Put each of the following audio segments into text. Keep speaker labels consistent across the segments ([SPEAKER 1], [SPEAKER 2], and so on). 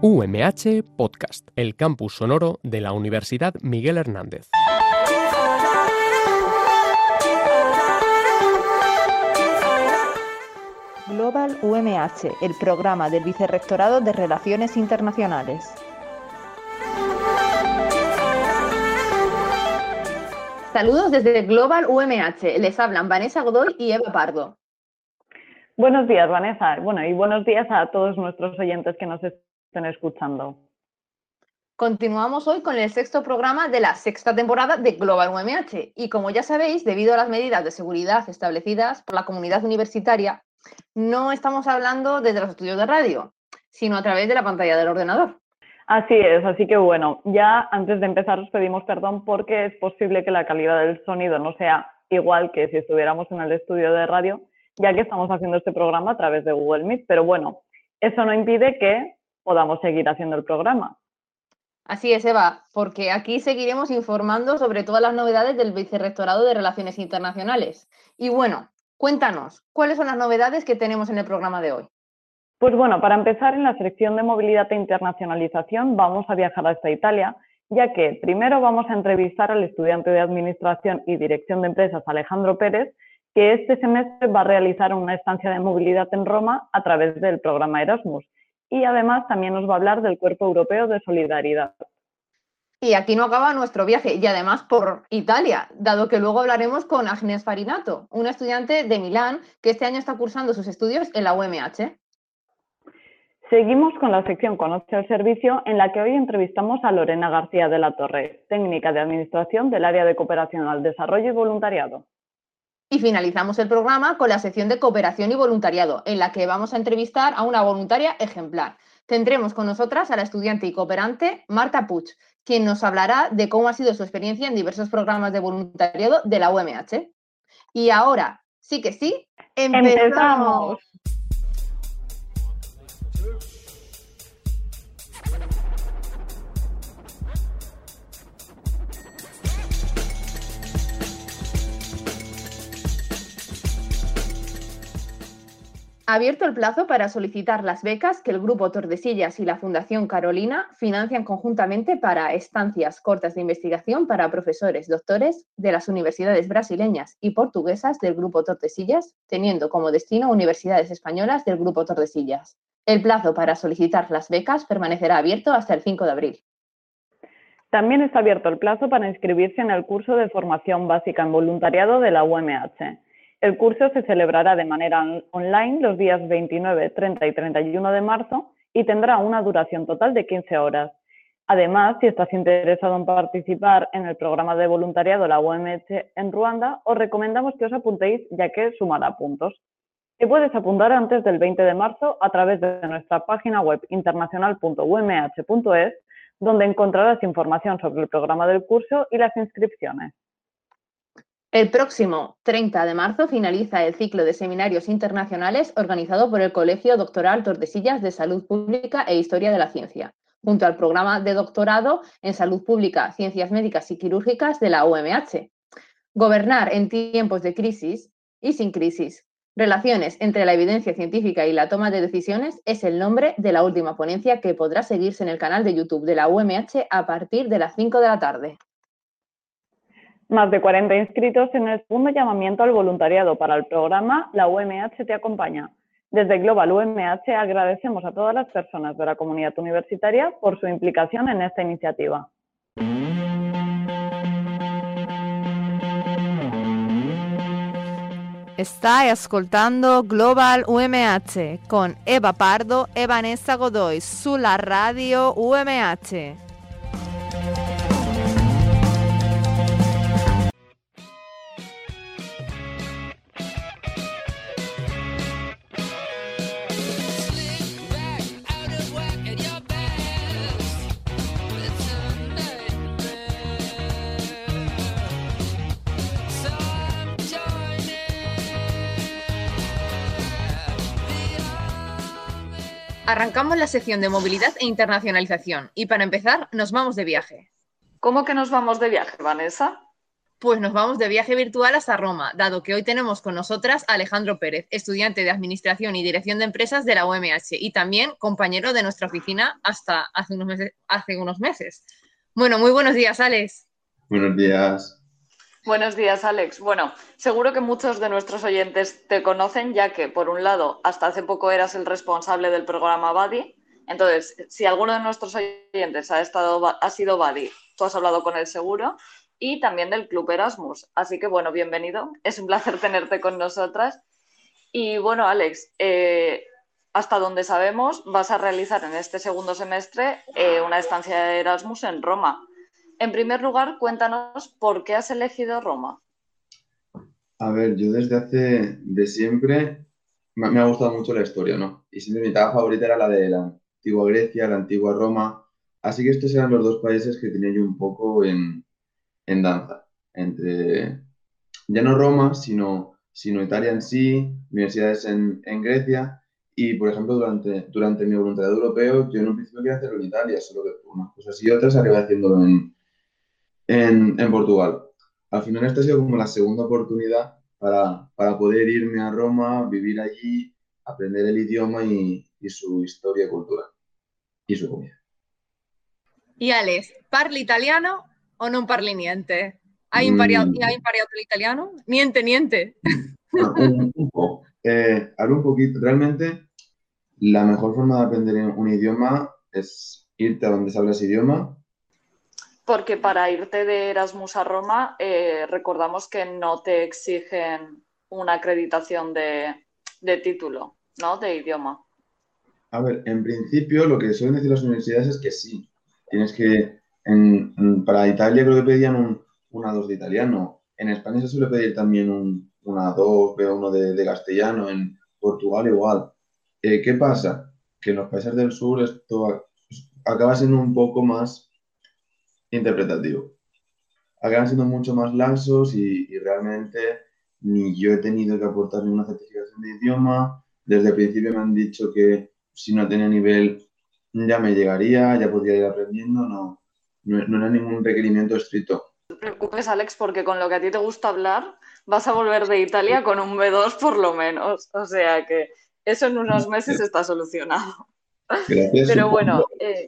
[SPEAKER 1] UMH Podcast, el campus sonoro de la Universidad Miguel Hernández.
[SPEAKER 2] Global UMH, el programa del Vicerrectorado de Relaciones Internacionales. Saludos desde Global UMH. Les hablan Vanessa Godoy y Eva Pardo.
[SPEAKER 3] Buenos días, Vanessa. Y buenos días a todos nuestros oyentes que nos estén escuchando.
[SPEAKER 2] Continuamos hoy con el sexto programa de la sexta temporada de Global UMH. Y como ya sabéis, debido a las medidas de seguridad establecidas por la comunidad universitaria, no estamos hablando desde los estudios de radio, sino a través de la pantalla del ordenador.
[SPEAKER 3] Así es, así que ya antes de empezar os pedimos perdón porque es posible que la calidad del sonido no sea igual que si estuviéramos en el estudio de radio, ya que estamos haciendo este programa a través de Google Meet, pero eso no impide que podamos seguir haciendo el programa.
[SPEAKER 2] Así es, Eva, porque aquí seguiremos informando sobre todas las novedades del Vicerrectorado de Relaciones Internacionales. Y cuéntanos, ¿cuáles son las novedades que tenemos en el programa de hoy?
[SPEAKER 3] Para empezar, en la sección de movilidad e internacionalización vamos a viajar hasta Italia, ya que primero vamos a entrevistar al estudiante de Administración y Dirección de Empresas Alejandro Pérez, que este semestre va a realizar una estancia de movilidad en Roma a través del programa Erasmus. Y además también nos va a hablar del Cuerpo Europeo de Solidaridad.
[SPEAKER 2] Y aquí no acaba nuestro viaje, y además por Italia, dado que luego hablaremos con Agnes Farinato, una estudiante de Milán que este año está cursando sus estudios en la UMH.
[SPEAKER 3] Seguimos con la sección Conoce el Servicio, en la que hoy entrevistamos a Lorena García de la Torre, técnica de Administración del Área de Cooperación al Desarrollo y Voluntariado.
[SPEAKER 2] Y finalizamos el programa con la sección de Cooperación y Voluntariado, en la que vamos a entrevistar a una voluntaria ejemplar. Tendremos con nosotras a la estudiante y cooperante Marta Puig, quien nos hablará de cómo ha sido su experiencia en diversos programas de voluntariado de la UMH. Y ahora, sí que sí, ¡empezamos! Abierto el plazo para solicitar las becas que el Grupo Tordesillas y la Fundación Carolina financian conjuntamente para estancias cortas de investigación para profesores doctores de las universidades brasileñas y portuguesas del Grupo Tordesillas, teniendo como destino universidades españolas del Grupo Tordesillas. El plazo para solicitar las becas permanecerá abierto hasta el 5 de abril.
[SPEAKER 3] También está abierto el plazo para inscribirse en el curso de formación básica en voluntariado de la UMH. El curso se celebrará de manera online los días 29, 30 y 31 de marzo y tendrá una duración total de 15 horas. Además, si estás interesado en participar en el programa de voluntariado de la UMH en Ruanda, os recomendamos que os apuntéis, ya que sumará puntos. Te puedes apuntar antes del 20 de marzo a través de nuestra página web internacional.umh.es, donde encontrarás información sobre el programa del curso y las inscripciones.
[SPEAKER 2] El próximo 30 de marzo finaliza el ciclo de seminarios internacionales organizado por el Colegio Doctoral Tordesillas de Salud Pública e Historia de la Ciencia, junto al programa de doctorado en Salud Pública, Ciencias Médicas y Quirúrgicas de la UMH. Gobernar en tiempos de crisis y sin crisis. Relaciones entre la evidencia científica y la toma de decisiones es el nombre de la última ponencia que podrá seguirse en el canal de YouTube de la UMH a partir de las 5 de la tarde.
[SPEAKER 3] Más de 40 inscritos en el segundo llamamiento al voluntariado para el programa La UMH te acompaña. Desde Global UMH agradecemos a todas las personas de la comunidad universitaria por su implicación en esta iniciativa.
[SPEAKER 4] Stai ascoltando Global UMH con Eva Pardo e Vanessa Godoy sulla radio UMH.
[SPEAKER 2] Arrancamos la sección de movilidad e internacionalización y para empezar nos vamos de viaje.
[SPEAKER 3] ¿Cómo que nos vamos de viaje, Vanessa?
[SPEAKER 2] Pues nos vamos de viaje virtual hasta Roma, dado que hoy tenemos con nosotras a Alejandro Pérez, estudiante de Administración y Dirección de Empresas de la UMH y también compañero de nuestra oficina hasta hace unos meses. Bueno, muy buenos días, Alex.
[SPEAKER 5] Buenos días.
[SPEAKER 3] Buenos días, Alex. Bueno, seguro que muchos de nuestros oyentes te conocen, ya que, por un lado, hasta hace poco eras el responsable del programa Buddy. Entonces, si alguno de nuestros oyentes ha sido Buddy, tú has hablado con él seguro, y también del Club Erasmus. Así que, bueno, bienvenido. Es un placer tenerte con nosotras. Y, bueno, Alex, hasta donde sabemos, vas a realizar en este segundo semestre una estancia de Erasmus en Roma. En primer lugar, cuéntanos por qué has elegido Roma.
[SPEAKER 5] A ver, yo de siempre me ha gustado mucho la historia, ¿no? Y siempre mi etapa favorita era la de la antigua Grecia, la antigua Roma. Así que estos eran los dos países que tenía yo un poco en danza. Entre, ya no Roma, sino Italia en sí, universidades en Grecia. Y, por ejemplo, durante mi voluntariado europeo, yo en un principio quería hacerlo en Italia, solo que por unas cosas y otras acabé haciéndolo en Portugal. Al final esta ha sido como la segunda oportunidad para poder irme a Roma, vivir allí, aprender el idioma y su historia, cultura y su comida.
[SPEAKER 2] Y Alex, parli italiano o non parli niente? Hai imparato l'italiano? Niente.
[SPEAKER 5] Un poco. Hablo un poquito. Realmente, la mejor forma de aprender un idioma es irte a donde se habla ese idioma.
[SPEAKER 3] Porque para irte de Erasmus a Roma, recordamos que no te exigen una acreditación de título, ¿no? De idioma.
[SPEAKER 5] A ver, en principio lo que suelen decir las universidades es que sí. Tienes que, para Italia creo que pedían un A2 de italiano. En España se suele pedir también un A2, B1 de castellano. En Portugal igual. ¿Qué pasa? Que en los países del sur esto acaba siendo un poco más interpretativo. Acaban siendo mucho más laxos y realmente ni yo he tenido que aportar ninguna certificación de idioma. Desde el principio me han dicho que si no tenía nivel ya me llegaría, ya podría ir aprendiendo, no era ningún requerimiento estricto.
[SPEAKER 3] No te preocupes, Alex, porque con lo que a ti te gusta hablar, vas a volver de Italia con un B2 por lo menos. O sea que eso en unos meses está solucionado.
[SPEAKER 5] Gracias.
[SPEAKER 3] Pero bueno,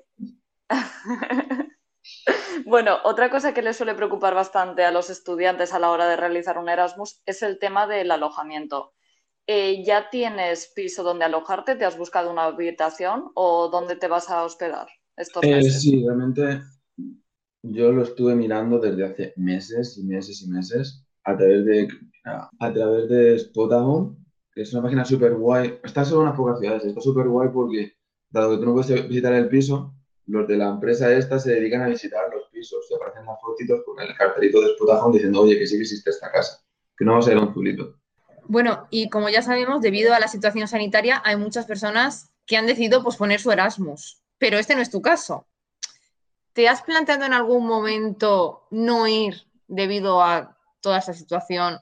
[SPEAKER 3] bueno, otra cosa que les suele preocupar bastante a los estudiantes a la hora de realizar un Erasmus es el tema del alojamiento. ¿Ya tienes piso donde alojarte? ¿Te has buscado una habitación o dónde te vas a hospedar estos meses?
[SPEAKER 5] Sí, realmente yo lo estuve mirando desde hace meses y meses y meses a través de Spotahome, que es una página súper guay. Está solo en unas pocas ciudades, está súper guay porque, dado que tú no puedes visitar el piso, los de la empresa esta se dedican a visitar los pisos. Se aparecen las fotitos con el cartelito de Spotahome diciendo, oye, que sí que existe esta casa, que no va a ser un zulito.
[SPEAKER 2] Bueno, y como ya sabemos, debido a la situación sanitaria, hay muchas personas que han decidido posponer su Erasmus, pero este no es tu caso. ¿Te has planteado en algún momento no ir debido a toda esta situación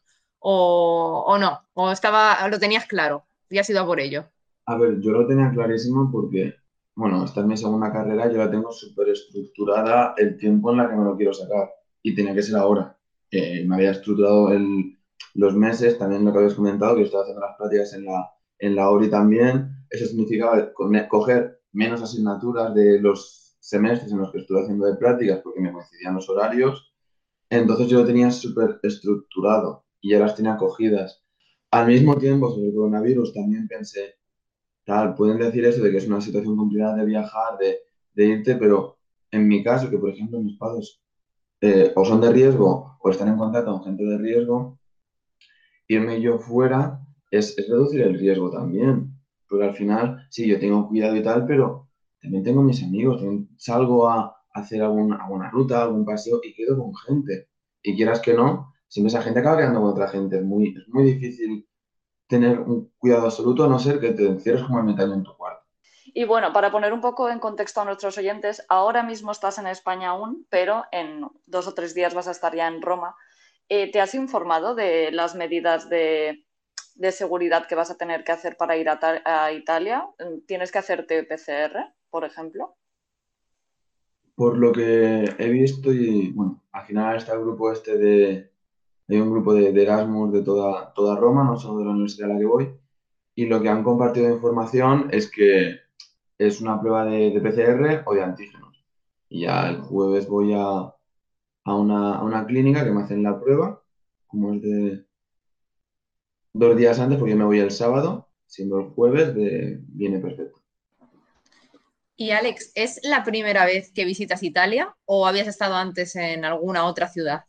[SPEAKER 2] o no? ¿O lo tenías claro y has ido a por ello?
[SPEAKER 5] A ver, yo lo tenía clarísimo porque, bueno, esta es mi segunda carrera, yo la tengo súper estructurada el tiempo en la que me lo quiero sacar y tenía que ser ahora. Me había estructurado los meses, también lo que habéis comentado, que yo estaba haciendo las prácticas en la ORI también. Eso significaba coger menos asignaturas de los semestres en los que estuve haciendo de prácticas porque me coincidían los horarios. Entonces yo lo tenía súper estructurado y ya las tenía cogidas. Al mismo tiempo, sobre el coronavirus, también pensé, tal, pueden decir eso de que es una situación complicada de viajar, de irte, pero en mi caso, que por ejemplo mis padres o son de riesgo o están en contacto con gente de riesgo, irme yo fuera es reducir el riesgo también. Porque al final, sí, yo tengo cuidado y tal, pero también tengo mis amigos, también salgo a hacer alguna ruta, algún paseo y quedo con gente. Y quieras que no, siempre esa gente acaba quedando con otra gente. Es muy difícil tener un cuidado absoluto a no ser que te encierres como ermitaño en tu cuarto.
[SPEAKER 3] Y bueno, para poner un poco en contexto a nuestros oyentes, ahora mismo estás en España aún, pero en 2 o 3 días vas a estar ya en Roma. ¿Te has informado de las medidas de seguridad que vas a tener que hacer para ir a Italia? ¿Tienes que hacerte PCR, por ejemplo?
[SPEAKER 5] Por lo que he visto y, bueno, al final está el grupo este Hay un grupo de Erasmus de toda Roma, no solo de la universidad a la que voy, y lo que han compartido de información es que es una prueba de PCR o de antígenos. Y ya el jueves voy a una clínica que me hacen la prueba, como es de 2 días antes, porque yo me voy el sábado, siendo el jueves, viene perfecto.
[SPEAKER 2] Y Alex, ¿es la primera vez que visitas Italia o habías estado antes en alguna otra ciudad?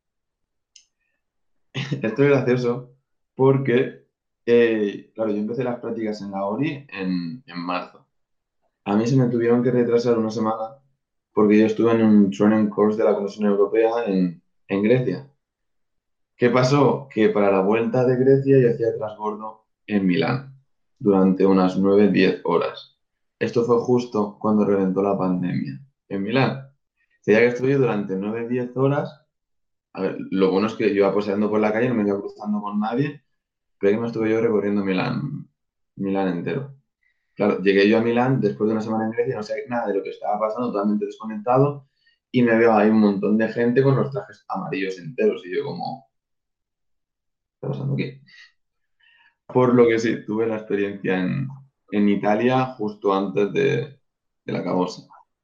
[SPEAKER 5] Esto es gracioso porque, claro, yo empecé las prácticas en la ORI en marzo. A mí se me tuvieron que retrasar una semana porque yo estuve en un training course de la Comisión Europea en Grecia. ¿Qué pasó? Que para la vuelta de Grecia yo hacía transbordo en Milán durante unas 9-10 horas. Esto fue justo cuando reventó la pandemia en Milán. Tenía que estuve durante 9-10 horas. A ver, lo bueno es que yo iba paseando por la calle, no me iba cruzando con nadie, pero que me estuve yo recorriendo Milán entero. Claro, llegué yo a Milán después de una semana en Grecia, no sabía nada de lo que estaba pasando, totalmente desconectado, y me veo ahí un montón de gente con los trajes amarillos enteros, y yo como, ¿qué está pasando aquí? Por lo que sí, tuve la experiencia en Italia justo antes de la cabosa.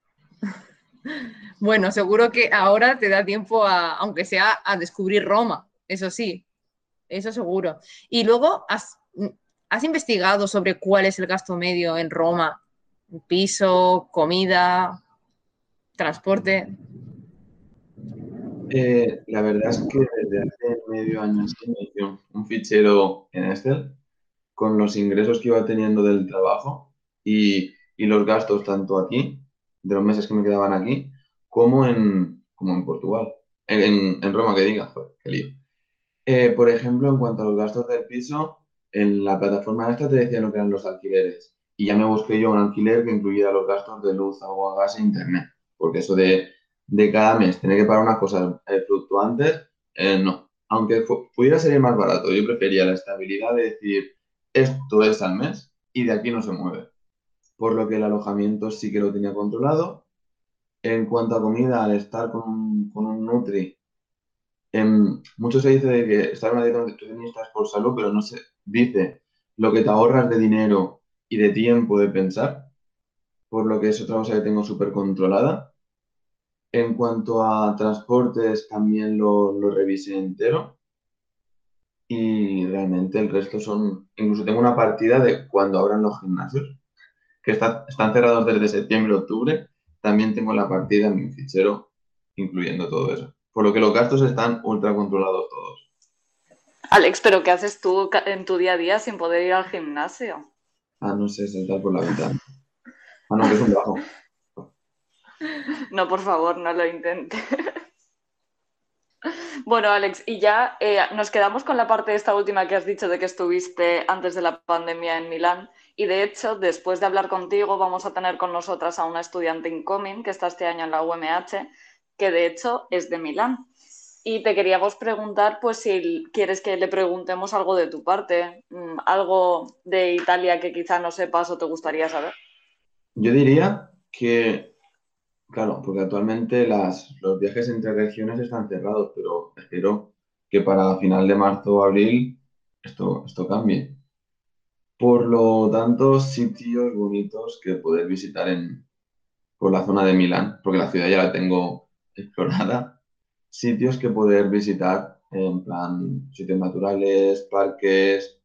[SPEAKER 2] Bueno, seguro que ahora te da tiempo aunque sea a descubrir Roma, eso sí, eso seguro. Y luego, ¿has investigado sobre cuál es el gasto medio en Roma? Piso, comida, transporte.
[SPEAKER 5] La verdad es que desde hace medio año así me hice un fichero en Excel con los ingresos que iba teniendo del trabajo y los gastos tanto aquí, de los meses que me quedaban aquí, como en Portugal, en Roma, que diga, joder, qué lío. Por ejemplo, en cuanto a los gastos del piso, en la plataforma esta te decía lo que eran los alquileres. Y ya me busqué yo un alquiler que incluyera los gastos de luz, agua, gas e internet. Porque eso de cada mes tener que pagar unas cosas fluctuantes, no. Aunque pudiera ser más barato, yo prefería la estabilidad de decir esto es al mes y de aquí no se mueve. Por lo que el alojamiento sí que lo tenía controlado. En cuanto a comida, al estar con un Nutri, mucho se dice de que estar en una dieta nutricionista es por salud, pero no se dice lo que te ahorras de dinero y de tiempo de pensar, por lo que es otra cosa que tengo súper controlada. En cuanto a transportes, también lo revisé entero y realmente el resto son, incluso tengo una partida de cuando abran los gimnasios, que están cerrados desde septiembre, octubre, también tengo la partida en mi fichero, incluyendo todo eso. Por lo que los gastos están ultra controlados todos.
[SPEAKER 3] Alex, ¿pero qué haces tú en tu día a día sin poder ir al gimnasio?
[SPEAKER 5] No sé, saltar por la ventana. No, que es un bajo.
[SPEAKER 3] No, por favor, no lo intentes. Bueno, Alex, y ya nos quedamos con la parte esta última que has dicho de que estuviste antes de la pandemia en Milán. Y de hecho, después de hablar contigo, vamos a tener con nosotras a una estudiante incoming que está este año en la UMH, que de hecho es de Milán. Y te queríamos preguntar, pues, si quieres que le preguntemos algo de tu parte, algo de Italia que quizá no sepas o te gustaría saber.
[SPEAKER 5] Yo diría que, claro, porque actualmente los viajes entre regiones están cerrados, pero espero que para final de marzo o abril esto cambie. Por lo tanto, sitios bonitos que poder visitar por la zona de Milán, porque la ciudad ya la tengo explorada. Sitios que poder visitar, en plan, sitios naturales, parques,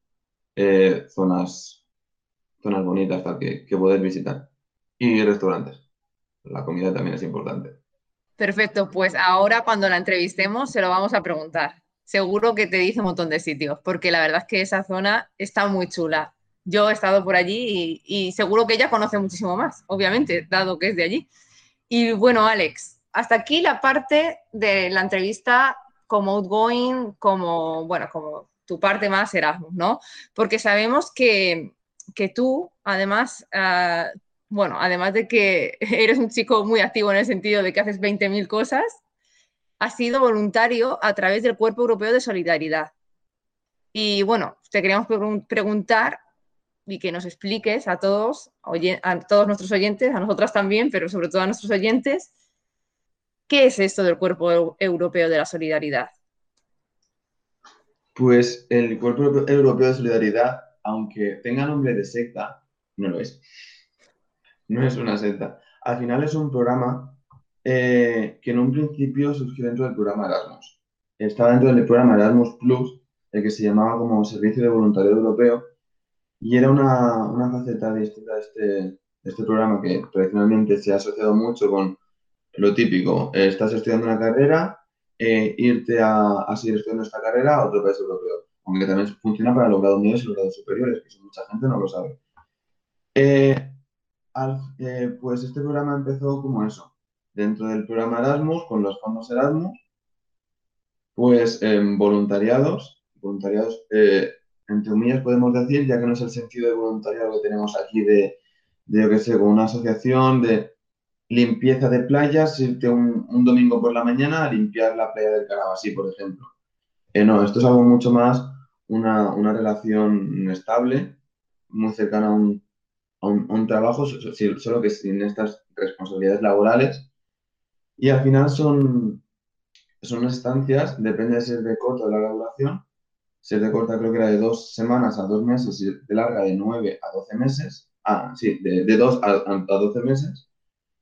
[SPEAKER 5] zonas bonitas tal, que poder visitar. Y restaurantes. La comida también es importante.
[SPEAKER 2] Perfecto, pues ahora cuando la entrevistemos se lo vamos a preguntar. Seguro que te dice un montón de sitios, porque la verdad es que esa zona está muy chula. Yo he estado por allí y seguro que ella conoce muchísimo más, obviamente, dado que es de allí. Y bueno, Alex, hasta aquí la parte de la entrevista como outgoing, como tu parte más Erasmus, ¿no? Porque sabemos que tú, además, además de que eres un chico muy activo en el sentido de que haces 20.000 cosas, has sido voluntario a través del Cuerpo Europeo de Solidaridad. Y bueno, te queríamos preguntar y que nos expliques a todos nuestros oyentes, a nosotras también, pero sobre todo a nuestros oyentes, ¿qué es esto del Cuerpo Europeo de la Solidaridad?
[SPEAKER 5] Pues el Cuerpo Europeo de Solidaridad, aunque tenga nombre de secta, no lo es. No es una secta. Al final es un programa que en un principio surgió dentro del programa Erasmus. Estaba dentro del programa Erasmus Plus, el que se llamaba como Servicio de Voluntariado Europeo, y era una faceta distinta de este programa que tradicionalmente se ha asociado mucho con lo típico. Estás estudiando una carrera, irte a seguir estudiando esta carrera a otro país europeo. Aunque también funciona para los grados medios y los grados superiores, que eso mucha gente no lo sabe. Eh, pues este programa empezó como eso, dentro del programa Erasmus, con los fondos Erasmus, pues voluntariados, entre comillas podemos decir, ya que no es el sentido de voluntariado que tenemos aquí de yo qué sé, con una asociación de limpieza de playas, irte un domingo por la mañana a limpiar la playa del Carabasí, por ejemplo. No, esto es algo mucho más, una relación estable, muy cercana a un trabajo, solo que sin estas responsabilidades laborales. Y al final son estancias, depende de si es de corta o de larga duración. Si es de corta creo que era de 2 semanas a 2 meses y de larga de 9 a 12 meses. Ah, sí, de 2 a 12 meses.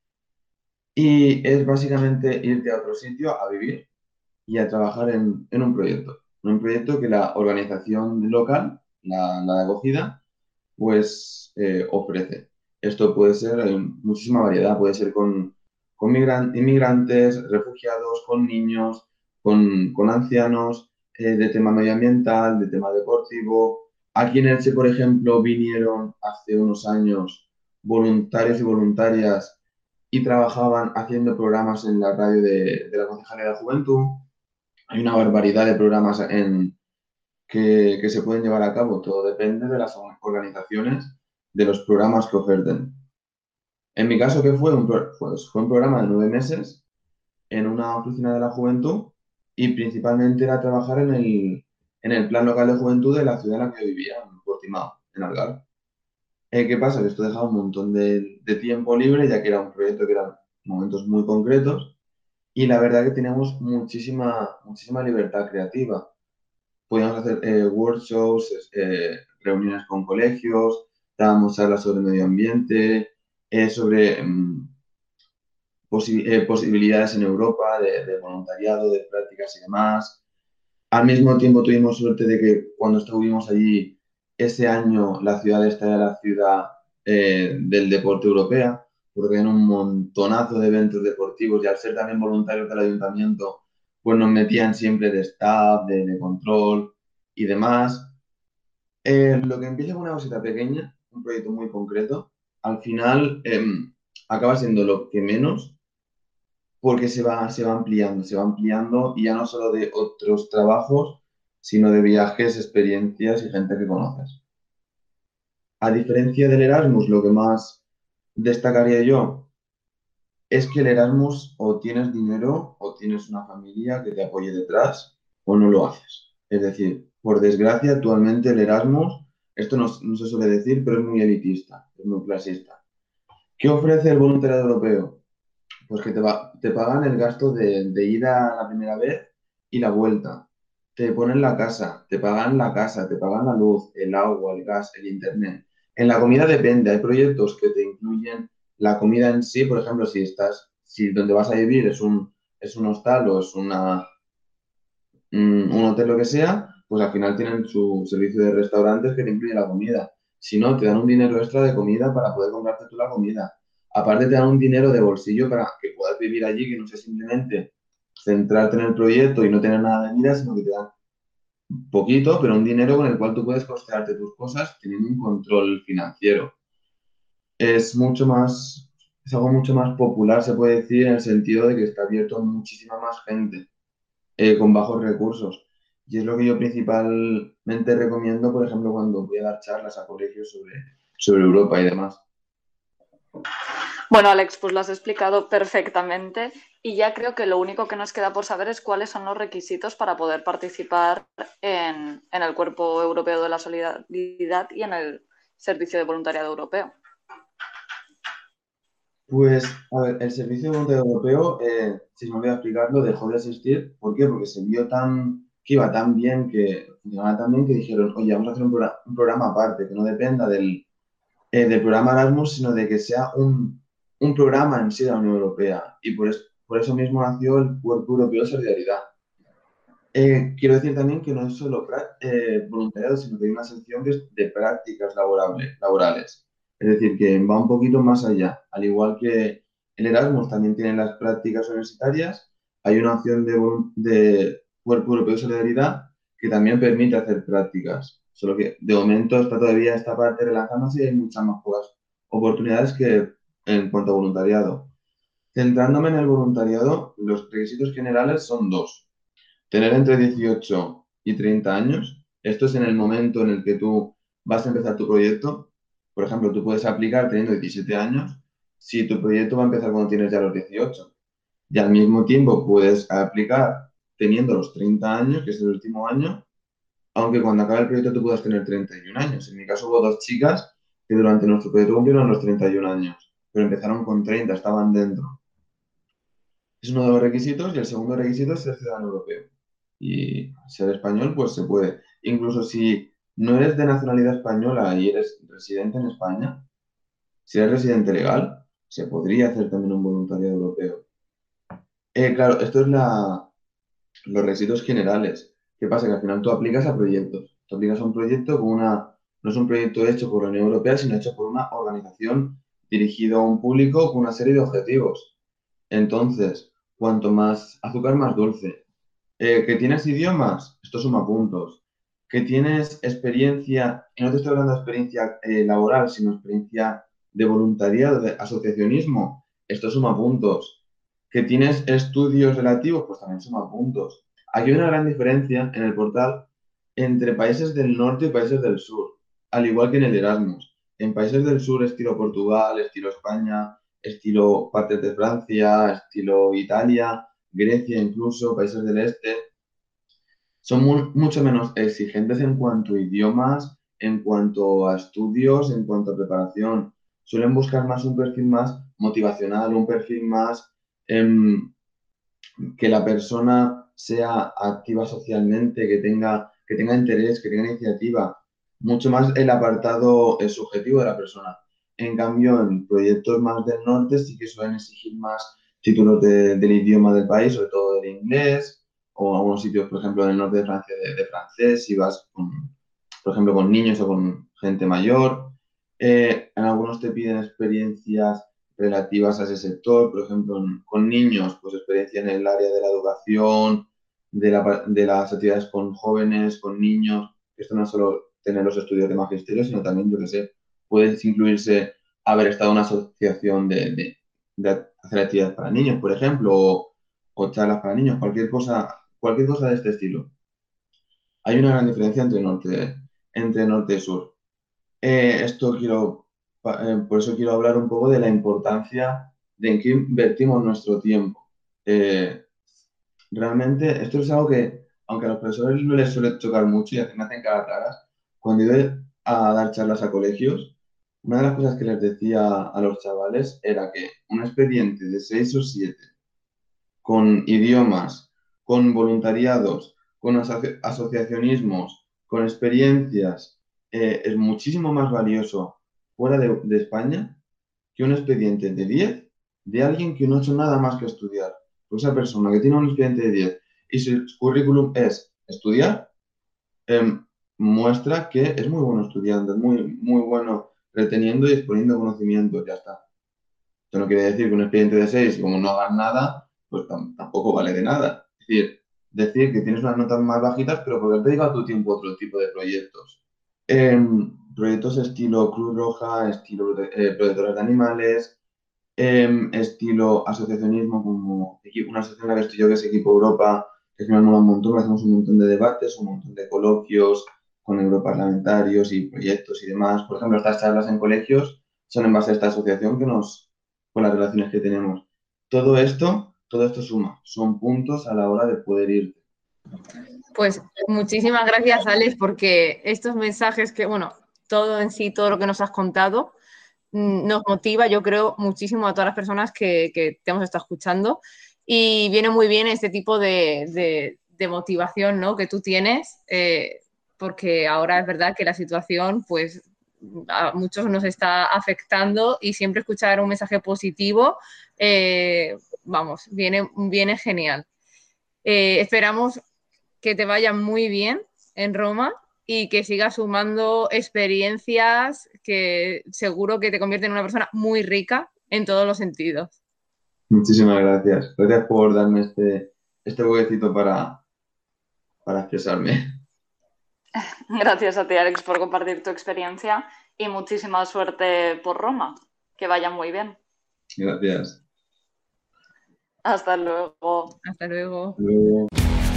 [SPEAKER 5] Y es básicamente irte a otro sitio a vivir y a trabajar en un proyecto. Un proyecto que la organización local, la de acogida, pues ofrece. Esto puede ser muchísima variedad, puede ser con inmigrantes, refugiados, con niños, con ancianos, de tema medioambiental, de tema deportivo. Aquí en Elche, por ejemplo, vinieron hace unos años voluntarios y voluntarias y trabajaban haciendo programas en la radio de la Concejalía de Juventud. Hay una barbaridad de programas que se pueden llevar a cabo. Todo depende de las organizaciones, de los programas que oferten. En mi caso, ¿qué fue? Pues fue un programa de 9 meses en una oficina de la juventud y principalmente era trabajar en el plan local de juventud de la ciudad en la que yo vivía, en Portimao, en Algarve. ¿Qué pasa? Que esto dejaba un montón de tiempo libre, ya que era un proyecto que eran momentos muy concretos y la verdad que teníamos muchísima libertad creativa. Podíamos hacer workshops, reuniones con colegios, dábamos charlas sobre medio ambiente, sobre posibilidades en Europa de voluntariado, de prácticas y demás. Al mismo tiempo tuvimos suerte de que cuando estuvimos allí, ese año la ciudad esta era la ciudad del deporte europea, porque había un montonazo de eventos deportivos y al ser también voluntarios del ayuntamiento, pues nos metían siempre de staff, de control y demás. Lo que empieza con una cosita pequeña, un proyecto muy concreto, al final acaba siendo lo que menos porque se va ampliando y ya no solo de otros trabajos, sino de viajes, experiencias y gente que conoces. A diferencia del Erasmus, lo que más destacaría yo es que el Erasmus o tienes dinero o tienes una familia que te apoye detrás o no lo haces. Es decir, por desgracia, actualmente el Erasmus, esto no se suele decir, pero es muy elitista, es muy clasista. ¿Qué ofrece el voluntariado europeo? Pues que te pagan el gasto de ir a la primera vez y la vuelta. Te ponen la casa, te pagan la casa, te pagan la luz, el agua, el gas, el internet. En la comida depende, hay proyectos que te incluyen la comida en sí, por ejemplo, si donde vas a vivir es un hostal o es un hotel, lo que sea, pues al final tienen su servicio de restaurantes que te incluye la comida. Si no, te dan un dinero extra de comida para poder comprarte tú la comida. Aparte te dan un dinero de bolsillo para que puedas vivir allí, que no sea simplemente centrarte en el proyecto y no tener nada de mira, sino que te dan poquito, pero un dinero con el cual tú puedes costearte tus cosas teniendo un control financiero. Es mucho más, es algo mucho más popular, se puede decir, en el sentido de que está abierto a muchísima más gente con bajos recursos. Y es lo que yo principalmente recomiendo, por ejemplo, cuando voy a dar charlas a colegios sobre Europa y demás.
[SPEAKER 6] Bueno, Alex, pues lo has explicado perfectamente y ya creo que lo único que nos queda por saber es cuáles son los requisitos para poder participar en el Cuerpo Europeo de la Solidaridad y en el Servicio de Voluntariado Europeo.
[SPEAKER 5] Pues, a ver, el Servicio Voluntariado Europeo, si me voy a explicarlo, dejó de existir. ¿Por qué? Porque se vio tan que iba tan bien, que funcionaba tan bien que dijeron, oye, vamos a hacer un programa aparte, que no dependa del programa Erasmus, sino de que sea un programa en sí de la Unión Europea. Y por eso mismo nació el Cuerpo Europeo de Solidaridad. Quiero decir también que no es solo voluntariado, sino que hay una sección que es de prácticas laborales. Es decir, que va un poquito más allá. Al igual que el Erasmus también tiene las prácticas universitarias, hay una opción de Cuerpo Europeo de Solidaridad que también permite hacer prácticas. Solo que de momento está todavía esta parte relajándose y hay muchas más pocas oportunidades que en cuanto a voluntariado. Centrándome en el voluntariado, los requisitos generales son dos. Tener entre 18 y 30 años. Esto es en el momento en el que tú vas a empezar tu proyecto. Por ejemplo, tú puedes aplicar teniendo 17 años si tu proyecto va a empezar cuando tienes ya los 18. Y al mismo tiempo puedes aplicar teniendo los 30 años, que es el último año, aunque cuando acabe el proyecto tú puedas tener 31 años. En mi caso hubo dos chicas que durante nuestro proyecto cumplieron los 31 años, pero empezaron con 30, estaban dentro. Es uno de los requisitos y el segundo requisito es ser ciudadano europeo. Y ser español, pues se puede. Incluso si no eres de nacionalidad española y eres residente en España, si eres residente legal, se podría hacer también un voluntariado europeo. Claro, esto es los requisitos generales. ¿Qué pasa? Que al final tú aplicas a proyectos. Tú aplicas a un proyecto no es un proyecto hecho por la Unión Europea, sino hecho por una organización dirigido a un público con una serie de objetivos. Entonces, cuanto más azúcar, más dulce. Que tienes idiomas, esto suma puntos. Que tienes experiencia, y no te estoy hablando de experiencia laboral, sino experiencia de voluntariado, de asociacionismo, esto suma puntos. Que tienes estudios relativos, pues también suma puntos. Aquí hay una gran diferencia en el portal entre países del norte y países del sur, al igual que en el Erasmus. En países del sur, estilo Portugal, estilo España, estilo partes de Francia, estilo Italia, Grecia incluso, países del este, son mucho menos exigentes en cuanto a idiomas, en cuanto a estudios, en cuanto a preparación. Suelen buscar más un perfil más motivacional, un perfil más que la persona sea activa socialmente, que tenga interés, que tenga iniciativa. Mucho más el apartado subjetivo de la persona. En cambio, en proyectos más del norte sí que suelen exigir más títulos del idioma del país, sobre todo del inglés, o algunos sitios, por ejemplo, en el norte de Francia, de francés, si vas, por ejemplo, con niños o con gente mayor. En algunos te piden experiencias relativas a ese sector, por ejemplo, con niños, pues experiencia en el área de la educación, de las actividades con jóvenes, con niños. Esto no es solo tener los estudios de magisterio, sino también, yo qué sé, puedes incluirse haber estado en una asociación de hacer actividades para niños, por ejemplo, o charlas para niños, cualquier cosa de este estilo. Hay una gran diferencia entre norte y sur. Por eso quiero hablar un poco de la importancia de en qué invertimos nuestro tiempo. Realmente, esto es algo que, aunque a los profesores no les suele chocar mucho y me hacen caras raras, cuando iba a dar charlas a colegios, una de las cosas que les decía a los chavales era que un expediente de 6 o 7 con idiomas, con voluntariados, con asociacionismos, con experiencias, es muchísimo más valioso fuera de España que un expediente de 10 de alguien que no ha hecho nada más que estudiar. Pues esa persona que tiene un expediente de 10 y su currículum es estudiar, muestra que es muy bueno estudiando, es muy, muy bueno reteniendo y exponiendo conocimientos, ya está. Esto no quiere decir que un expediente de 6, como no hagas nada, pues tampoco vale de nada. Es decir que tienes unas notas más bajitas, pero porque has dedicado tu tiempo a otro tipo de proyectos. Proyectos estilo Cruz Roja, estilo protectoras de animales, estilo asociacionismo, como una asociación en la que estoy yo, que es Equipo Europa, que al final mola un montón, hacemos un montón de debates, un montón de coloquios con europarlamentarios y proyectos y demás. Por ejemplo, estas charlas en colegios son en base a esta asociación con las relaciones que tenemos. Todo esto suma, son puntos a la hora de poder irte.
[SPEAKER 2] Pues muchísimas gracias, Alex, porque estos mensajes todo en sí, todo lo que nos has contado, nos motiva, yo creo, muchísimo a todas las personas que te hemos estado escuchando y viene muy bien este tipo de de motivación, ¿no?, que tú tienes, porque ahora es verdad que la situación, pues, a muchos nos está afectando y siempre escuchar un mensaje positivo, vamos, viene genial. Esperamos que te vaya muy bien en Roma y que sigas sumando experiencias que seguro que te convierten en una persona muy rica en todos los sentidos.
[SPEAKER 5] Muchísimas gracias. Gracias por darme este huequecito para expresarme.
[SPEAKER 6] Gracias a ti, Alex, por compartir tu experiencia y muchísima suerte por Roma. Que vaya muy bien.
[SPEAKER 5] Gracias.
[SPEAKER 6] Hasta luego.
[SPEAKER 2] Hasta luego.
[SPEAKER 5] Hasta luego.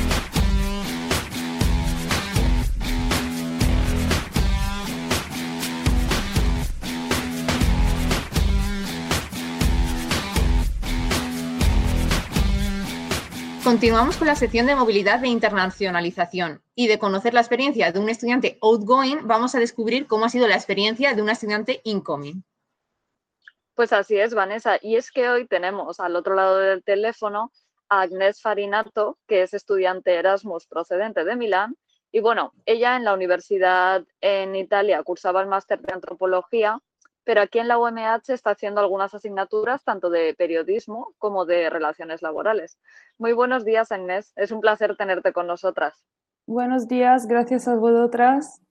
[SPEAKER 2] Continuamos con la sección de movilidad e internacionalización y de conocer la experiencia de un estudiante outgoing, vamos a descubrir cómo ha sido la experiencia de una estudiante incoming.
[SPEAKER 6] Pues así es, Vanessa. Y es que hoy tenemos al otro lado del teléfono a Agnès Farinato, que es estudiante Erasmus procedente de Milán. Y bueno, ella en la universidad en Italia cursaba el máster de antropología, pero aquí en la UMH está haciendo algunas asignaturas tanto de periodismo como de relaciones laborales. Muy buenos días, Agnès. Es un placer tenerte con nosotras.
[SPEAKER 7] Buenos días, gracias a vosotras.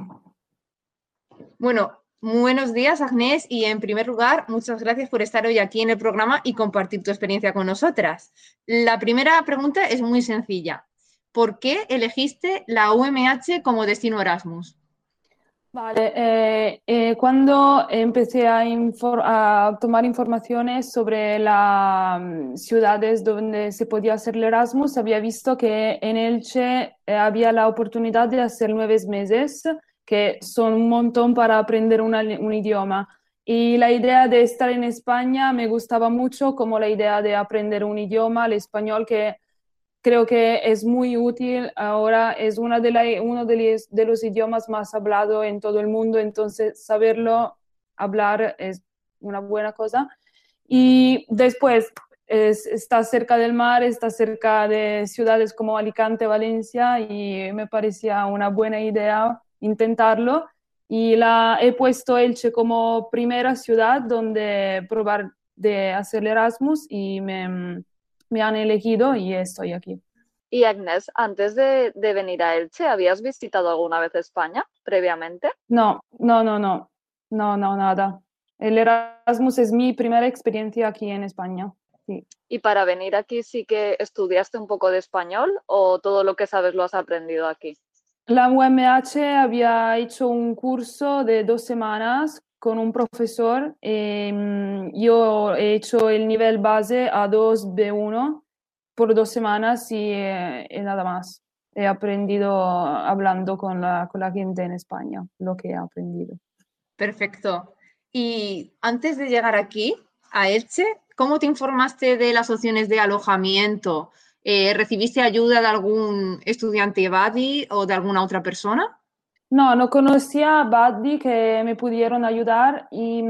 [SPEAKER 2] Bueno, buenos días, Agnès, y en primer lugar, muchas gracias por estar hoy aquí en el programa y compartir tu experiencia con nosotras. La primera pregunta es muy sencilla. ¿Por qué elegiste la UMH como destino Erasmus?
[SPEAKER 7] Vale, cuando empecé a tomar informaciones sobre las ciudades donde se podía hacer el Erasmus, había visto que en Elche había la oportunidad de hacer 9 meses, que son un montón para aprender un idioma. Y la idea de estar en España me gustaba mucho, como la idea de aprender un idioma, el español, que creo que es muy útil. Ahora es uno de los idiomas más hablados en todo el mundo, entonces saberlo hablar es una buena cosa. Y después está cerca del mar, está cerca de ciudades como Alicante, Valencia, y me parecía una buena idea intentarlo. Y he puesto Elche como primera ciudad donde probar de hacer Erasmus y me han elegido y estoy aquí.
[SPEAKER 6] Y Agnès, antes de venir a Elche, ¿habías visitado alguna vez España previamente?
[SPEAKER 7] No, nada. El Erasmus es mi primera experiencia aquí en España. Sí.
[SPEAKER 6] ¿Y para venir aquí sí que estudiaste un poco de español o todo lo que sabes lo has aprendido aquí?
[SPEAKER 7] La UMH había hecho un curso de 2 semanas con un profesor. Yo he hecho el nivel base A2, B1 por 2 semanas y nada más. He aprendido hablando con la gente en España, lo que he aprendido.
[SPEAKER 2] Perfecto. Y antes de llegar aquí, a Elche, ¿cómo te informaste de las opciones de alojamiento? ¿Recibiste ayuda de algún estudiante buddy o de alguna otra persona?
[SPEAKER 7] No conocía a buddy que me pudieron ayudar y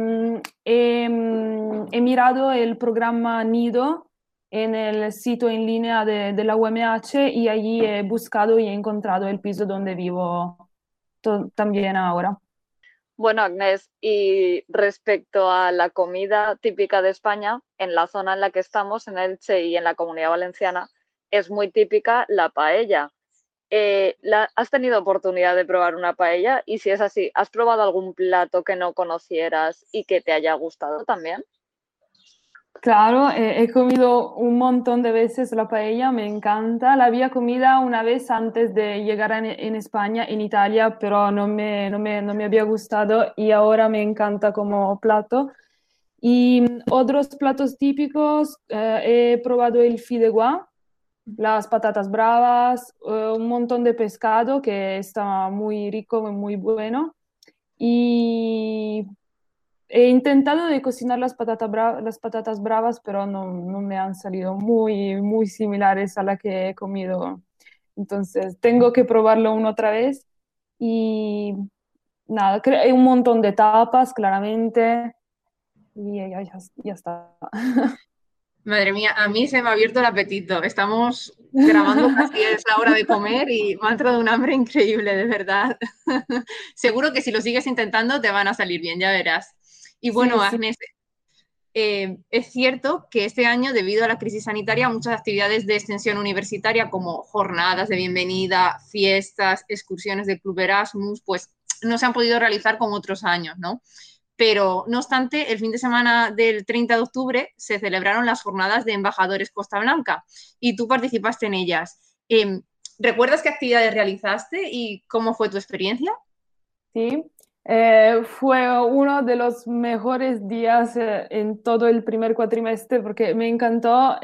[SPEAKER 7] he mirado el programa Nido en el sitio en línea de la UMH y allí he buscado y he encontrado el piso donde vivo también ahora.
[SPEAKER 6] Bueno, Agnès, y respecto a la comida típica de España, en la zona en la que estamos, en Elche y en la Comunidad Valenciana, es muy típica la paella. ¿Has tenido oportunidad de probar una paella? Y si es así, ¿has probado algún plato que no conocieras y que te haya gustado también?
[SPEAKER 7] Claro, he comido un montón de veces la paella, me encanta. La había comida una vez antes de llegar en España, en Italia, pero no me había gustado y ahora me encanta como plato. Y otros platos típicos, he probado el fideuà, las patatas bravas, un montón de pescado que está muy rico y muy bueno. Y he intentado de cocinar las patatas bravas, pero no me han salido muy similares a la que he comido. Entonces, tengo que probarlo una otra vez. Y nada, hay un montón de tapas, claramente. Y ya está.
[SPEAKER 2] Madre mía, a mí se me ha abierto el apetito. Estamos grabando, casi es la hora de comer y me ha entrado un hambre increíble, de verdad. Seguro que si lo sigues intentando te van a salir bien, ya verás. Y
[SPEAKER 7] Sí,
[SPEAKER 2] bueno,
[SPEAKER 7] sí.
[SPEAKER 2] Agnes, es cierto que este año, debido a la crisis sanitaria, muchas actividades de extensión universitaria como jornadas de bienvenida, fiestas, excursiones de Club Erasmus, pues no se han podido realizar como otros años, ¿no? Pero, no obstante, el fin de semana del 30 de octubre se celebraron las jornadas de embajadores Costa Blanca y tú participaste en ellas. ¿Recuerdas qué actividades realizaste y cómo fue tu experiencia?
[SPEAKER 7] Sí, fue uno de los mejores días en todo el primer cuatrimestre porque me encantó.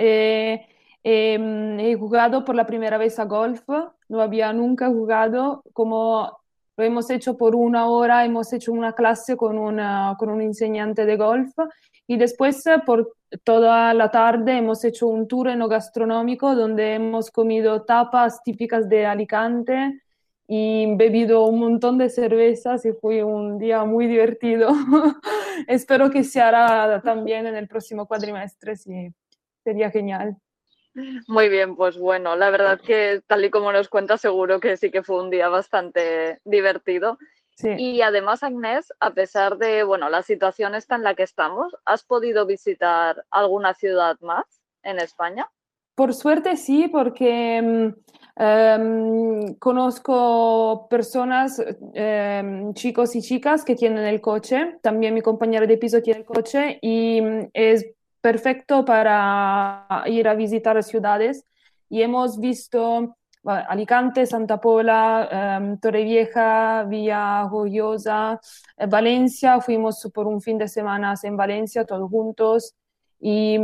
[SPEAKER 7] He jugado por la primera vez a golf, no había nunca jugado, como lo hemos hecho por una hora, hemos hecho una clase con un enseñante de golf y después por toda la tarde hemos hecho un tour enogastronómico donde hemos comido tapas típicas de Alicante y bebido un montón de cervezas y fue un día muy divertido. Espero que se hará también en el próximo cuatrimestre, sí, sería genial.
[SPEAKER 6] Muy bien, pues bueno, la verdad que tal y como nos cuenta, seguro que sí que fue un día bastante divertido.
[SPEAKER 7] Sí.
[SPEAKER 6] Y además, Agnès, a pesar de, bueno, la situación esta en la que estamos, ¿has podido visitar alguna ciudad más en España?
[SPEAKER 7] Por suerte sí, porque conozco personas, chicos y chicas que tienen el coche, también mi compañera de piso tiene el coche y es perfecto para ir a visitar ciudades y hemos visto Alicante, Santa Pola, Torrevieja, Villa Joyosa, Valencia, fuimos por un fin de semana en Valencia todos juntos y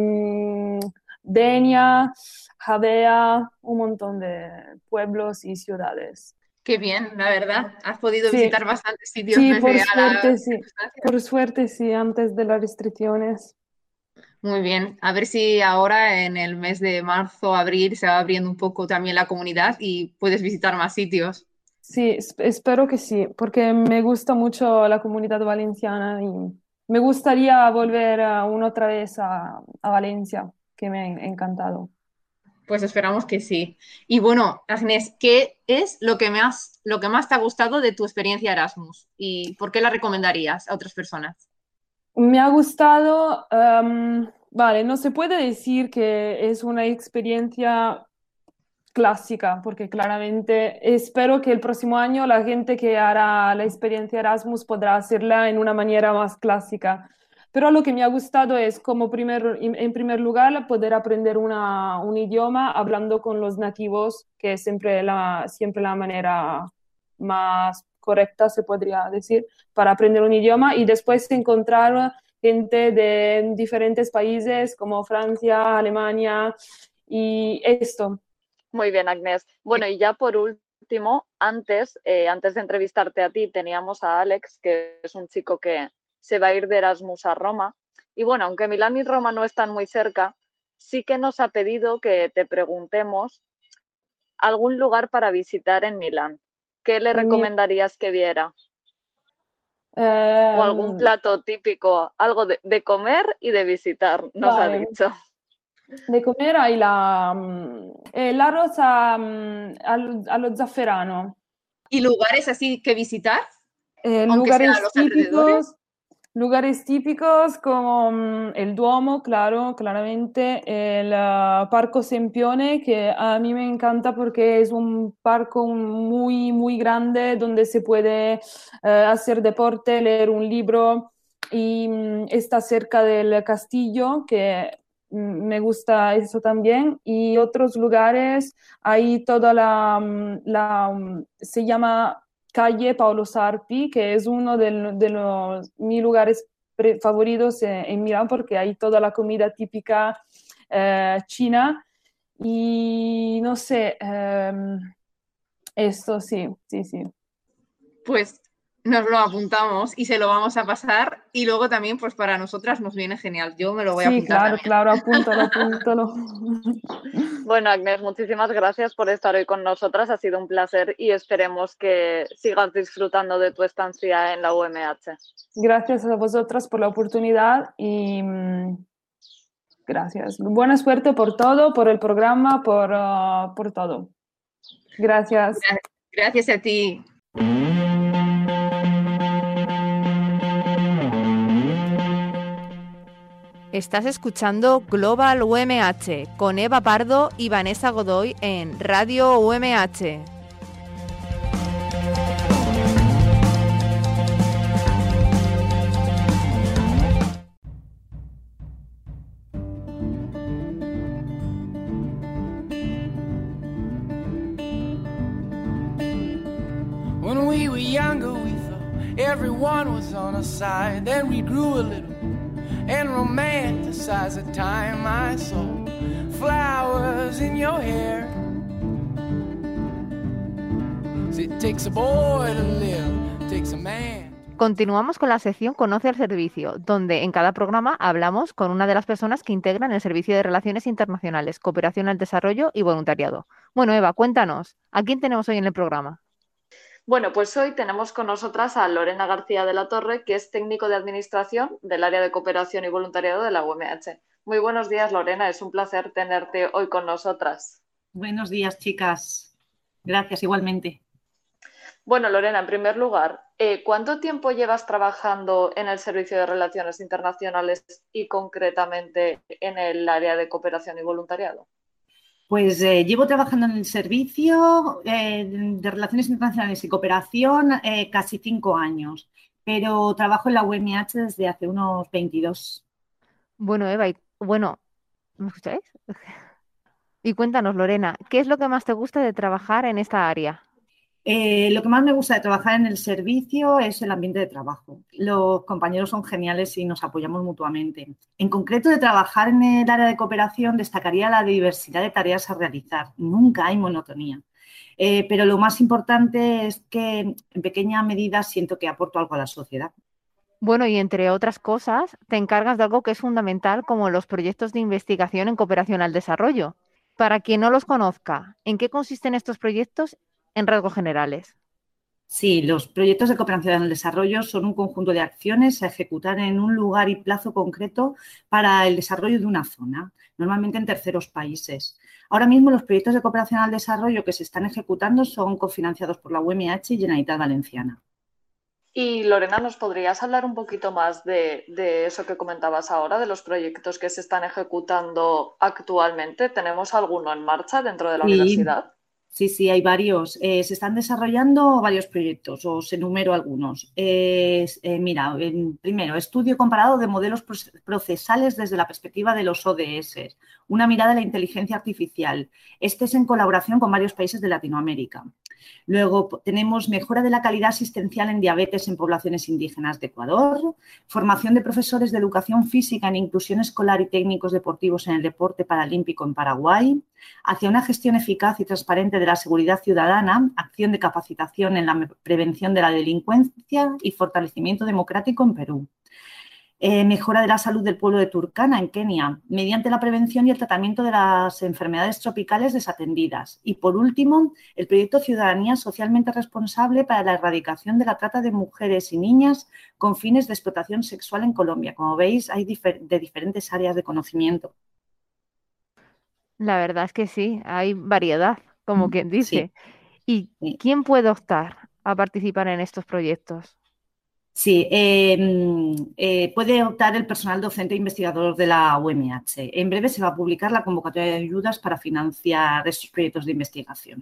[SPEAKER 7] Denia, Javea, un montón de pueblos y ciudades.
[SPEAKER 2] Qué bien, la verdad. Has podido
[SPEAKER 7] Sí,
[SPEAKER 2] visitar bastantes sitios
[SPEAKER 7] sí,
[SPEAKER 2] pese a las
[SPEAKER 7] sí.
[SPEAKER 2] circunstancias.
[SPEAKER 7] Por suerte, sí, antes de las restricciones.
[SPEAKER 2] Muy bien. A ver si ahora en el mes de marzo, abril, se va abriendo un poco también la comunidad y puedes visitar más sitios.
[SPEAKER 7] Sí, espero que sí, porque me gusta mucho la comunidad valenciana y me gustaría volver una otra vez a Valencia, que me ha encantado.
[SPEAKER 2] Pues esperamos que sí. Y bueno, Agnes, ¿qué es lo que más te ha gustado de tu experiencia Erasmus? ¿Y por qué la recomendarías a otras personas?
[SPEAKER 7] Me ha gustado, vale, no se puede decir que es una experiencia clásica, porque claramente espero que el próximo año la gente que hará la experiencia Erasmus podrá hacerla en una manera más clásica. Pero lo que me ha gustado es como en primer lugar poder aprender un idioma hablando con los nativos, que es siempre la manera más correcta, se podría decir, para aprender un idioma y después encontrar gente de diferentes países como Francia, Alemania y esto.
[SPEAKER 6] Muy bien, Agnès. Bueno, y ya por último, antes de entrevistarte a ti, teníamos a Alex, que es un chico que se va a ir de Erasmus a Roma. Y bueno, aunque Milán y Roma no están muy cerca, sí que nos ha pedido que te preguntemos algún lugar para visitar en Milán. ¿Qué le
[SPEAKER 7] En mi-
[SPEAKER 6] recomendarías que viera? O algún
[SPEAKER 7] Ehm,
[SPEAKER 6] plato típico, algo de comer y de visitar, nos ha
[SPEAKER 7] vale,
[SPEAKER 6] dicho.
[SPEAKER 7] de comer hay el arroz allo zafferano.
[SPEAKER 2] ¿Y lugares así que visitar, aunque sea a
[SPEAKER 7] Lugares
[SPEAKER 2] los alrededores?
[SPEAKER 7] típicos, lugares típicos como el Duomo, claro, claramente, el Parco Sempione, que a mí me encanta porque es un parco muy, muy grande donde se puede hacer deporte, leer un libro y está cerca del castillo, que me gusta eso también. Y otros lugares, hay toda se llama calle Paolo Sarpi, que es uno de los mis lugares favoritos en Milán porque hay toda la comida típica china y no sé, esto sí, sí, sí.
[SPEAKER 2] Pues nos lo apuntamos y se lo vamos a pasar y luego también pues para nosotras nos viene genial. Yo me lo voy a
[SPEAKER 7] Sí,
[SPEAKER 2] apuntar
[SPEAKER 7] claro,
[SPEAKER 2] también.
[SPEAKER 7] claro, apúntalo, apúntalo.
[SPEAKER 6] Bueno, Agnès, muchísimas gracias por estar hoy con nosotras. Ha sido un placer y esperemos que sigas disfrutando de tu estancia en la UMH.
[SPEAKER 7] Gracias a vosotras por la oportunidad y Gracias. Buena suerte por todo, por el programa, por todo. Gracias.
[SPEAKER 2] Gracias a ti.
[SPEAKER 4] Estás escuchando Global UMH con Eva Pardo y Vanessa Godoy en Radio UMH.
[SPEAKER 8] When we were younger, we thought everyone was on our side. Then we grew a little and romanticized the time I saw flowers in your hair. So it takes a boy to live, it takes a man.
[SPEAKER 4] Continuamos con la sección Conoce el Servicio, donde en cada programa hablamos con una de las personas que integran el Servicio de Relaciones Internacionales, Cooperación al Desarrollo y Voluntariado. Bueno, Eva, cuéntanos, ¿a quién tenemos hoy en el programa?
[SPEAKER 6] Bueno, pues hoy tenemos con nosotras a Lorena García de la Torre, que es técnico de administración del área de cooperación y voluntariado de la UMH. Muy buenos días, Lorena, es un placer tenerte hoy con nosotras.
[SPEAKER 9] Buenos días, chicas. Gracias, igualmente.
[SPEAKER 6] Bueno, Lorena, en primer lugar, ¿cuánto tiempo llevas trabajando en el Servicio de Relaciones Internacionales y concretamente en el área de cooperación y voluntariado?
[SPEAKER 9] Pues llevo trabajando en el Servicio de Relaciones Internacionales y Cooperación casi 5 años, pero trabajo en la UMH desde hace unos 22.
[SPEAKER 4] Bueno, Eva, ¿me escucháis? Y cuéntanos, Lorena, ¿qué es lo que más te gusta de trabajar en esta área?
[SPEAKER 9] Lo que más me gusta de trabajar en el servicio es el ambiente de trabajo. Los compañeros son geniales y nos apoyamos mutuamente. En concreto, de trabajar en el área de cooperación destacaría la diversidad de tareas a realizar. Nunca hay monotonía. Pero lo más importante es que en pequeña medida siento que aporto algo a la sociedad.
[SPEAKER 4] Bueno, y entre otras cosas, te encargas de algo que es fundamental como los proyectos de investigación en cooperación al desarrollo. Para quien no los conozca, ¿en qué consisten estos proyectos en rasgos generales?
[SPEAKER 9] Sí, los proyectos de cooperación al desarrollo son un conjunto de acciones a ejecutar en un lugar y plazo concreto para el desarrollo de una zona, normalmente en terceros países. Ahora mismo los proyectos de cooperación al desarrollo que se están ejecutando son cofinanciados por la UMH y Generalitat Valenciana.
[SPEAKER 6] Y Lorena, ¿nos podrías hablar un poquito más de eso que comentabas ahora, de los proyectos que se están ejecutando actualmente? ¿Tenemos alguno en marcha dentro de la universidad?
[SPEAKER 9] Sí, hay varios. Se están desarrollando varios proyectos, os enumero algunos. Primero, estudio comparado de modelos procesales desde la perspectiva de los ODS, una mirada a la inteligencia artificial. Este es en colaboración con varios países de Latinoamérica. Luego tenemos mejora de la calidad asistencial en diabetes en poblaciones indígenas de Ecuador, formación de profesores de educación física en inclusión escolar y técnicos deportivos en el deporte paralímpico en Paraguay, hacia una gestión eficaz y transparente de la seguridad ciudadana, acción de capacitación en la prevención de la delincuencia y fortalecimiento democrático en Perú. Mejora de la salud del pueblo de Turkana, en Kenia, mediante la prevención y el tratamiento de las enfermedades tropicales desatendidas. Y, por último, el proyecto Ciudadanía Socialmente Responsable para la erradicación de la trata de mujeres y niñas con fines de explotación sexual en Colombia. Como veis, hay de diferentes áreas de conocimiento.
[SPEAKER 4] La verdad es que sí, hay variedad, como quien dice.
[SPEAKER 9] Sí.
[SPEAKER 4] ¿Y quién puede optar a participar en estos proyectos?
[SPEAKER 9] Sí, puede optar el personal docente e investigador de la UMH. En breve se va a publicar la convocatoria de ayudas para financiar estos proyectos de investigación.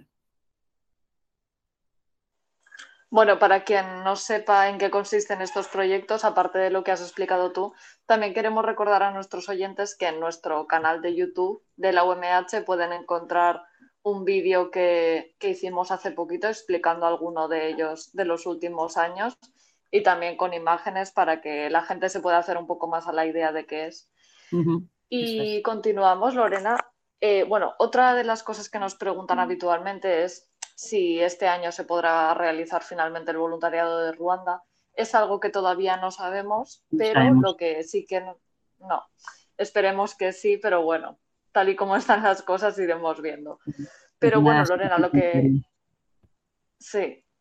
[SPEAKER 6] Bueno, para quien no sepa en qué consisten estos proyectos, aparte de lo que has explicado tú, también queremos recordar a nuestros oyentes que en nuestro canal de YouTube de la UMH pueden encontrar un vídeo que hicimos hace poquito explicando alguno de ellos de los últimos años y también con imágenes para que la gente se pueda hacer un poco más a la idea de qué es. Y continuamos, Lorena. Otra de las cosas que nos preguntan habitualmente es si este año se podrá realizar finalmente el voluntariado de Ruanda. Es algo que todavía no sabemos, pero lo que sí que no. Esperemos que sí, pero bueno, tal y como están las cosas iremos viendo. Pero bueno, Lorena, lo que... Sí.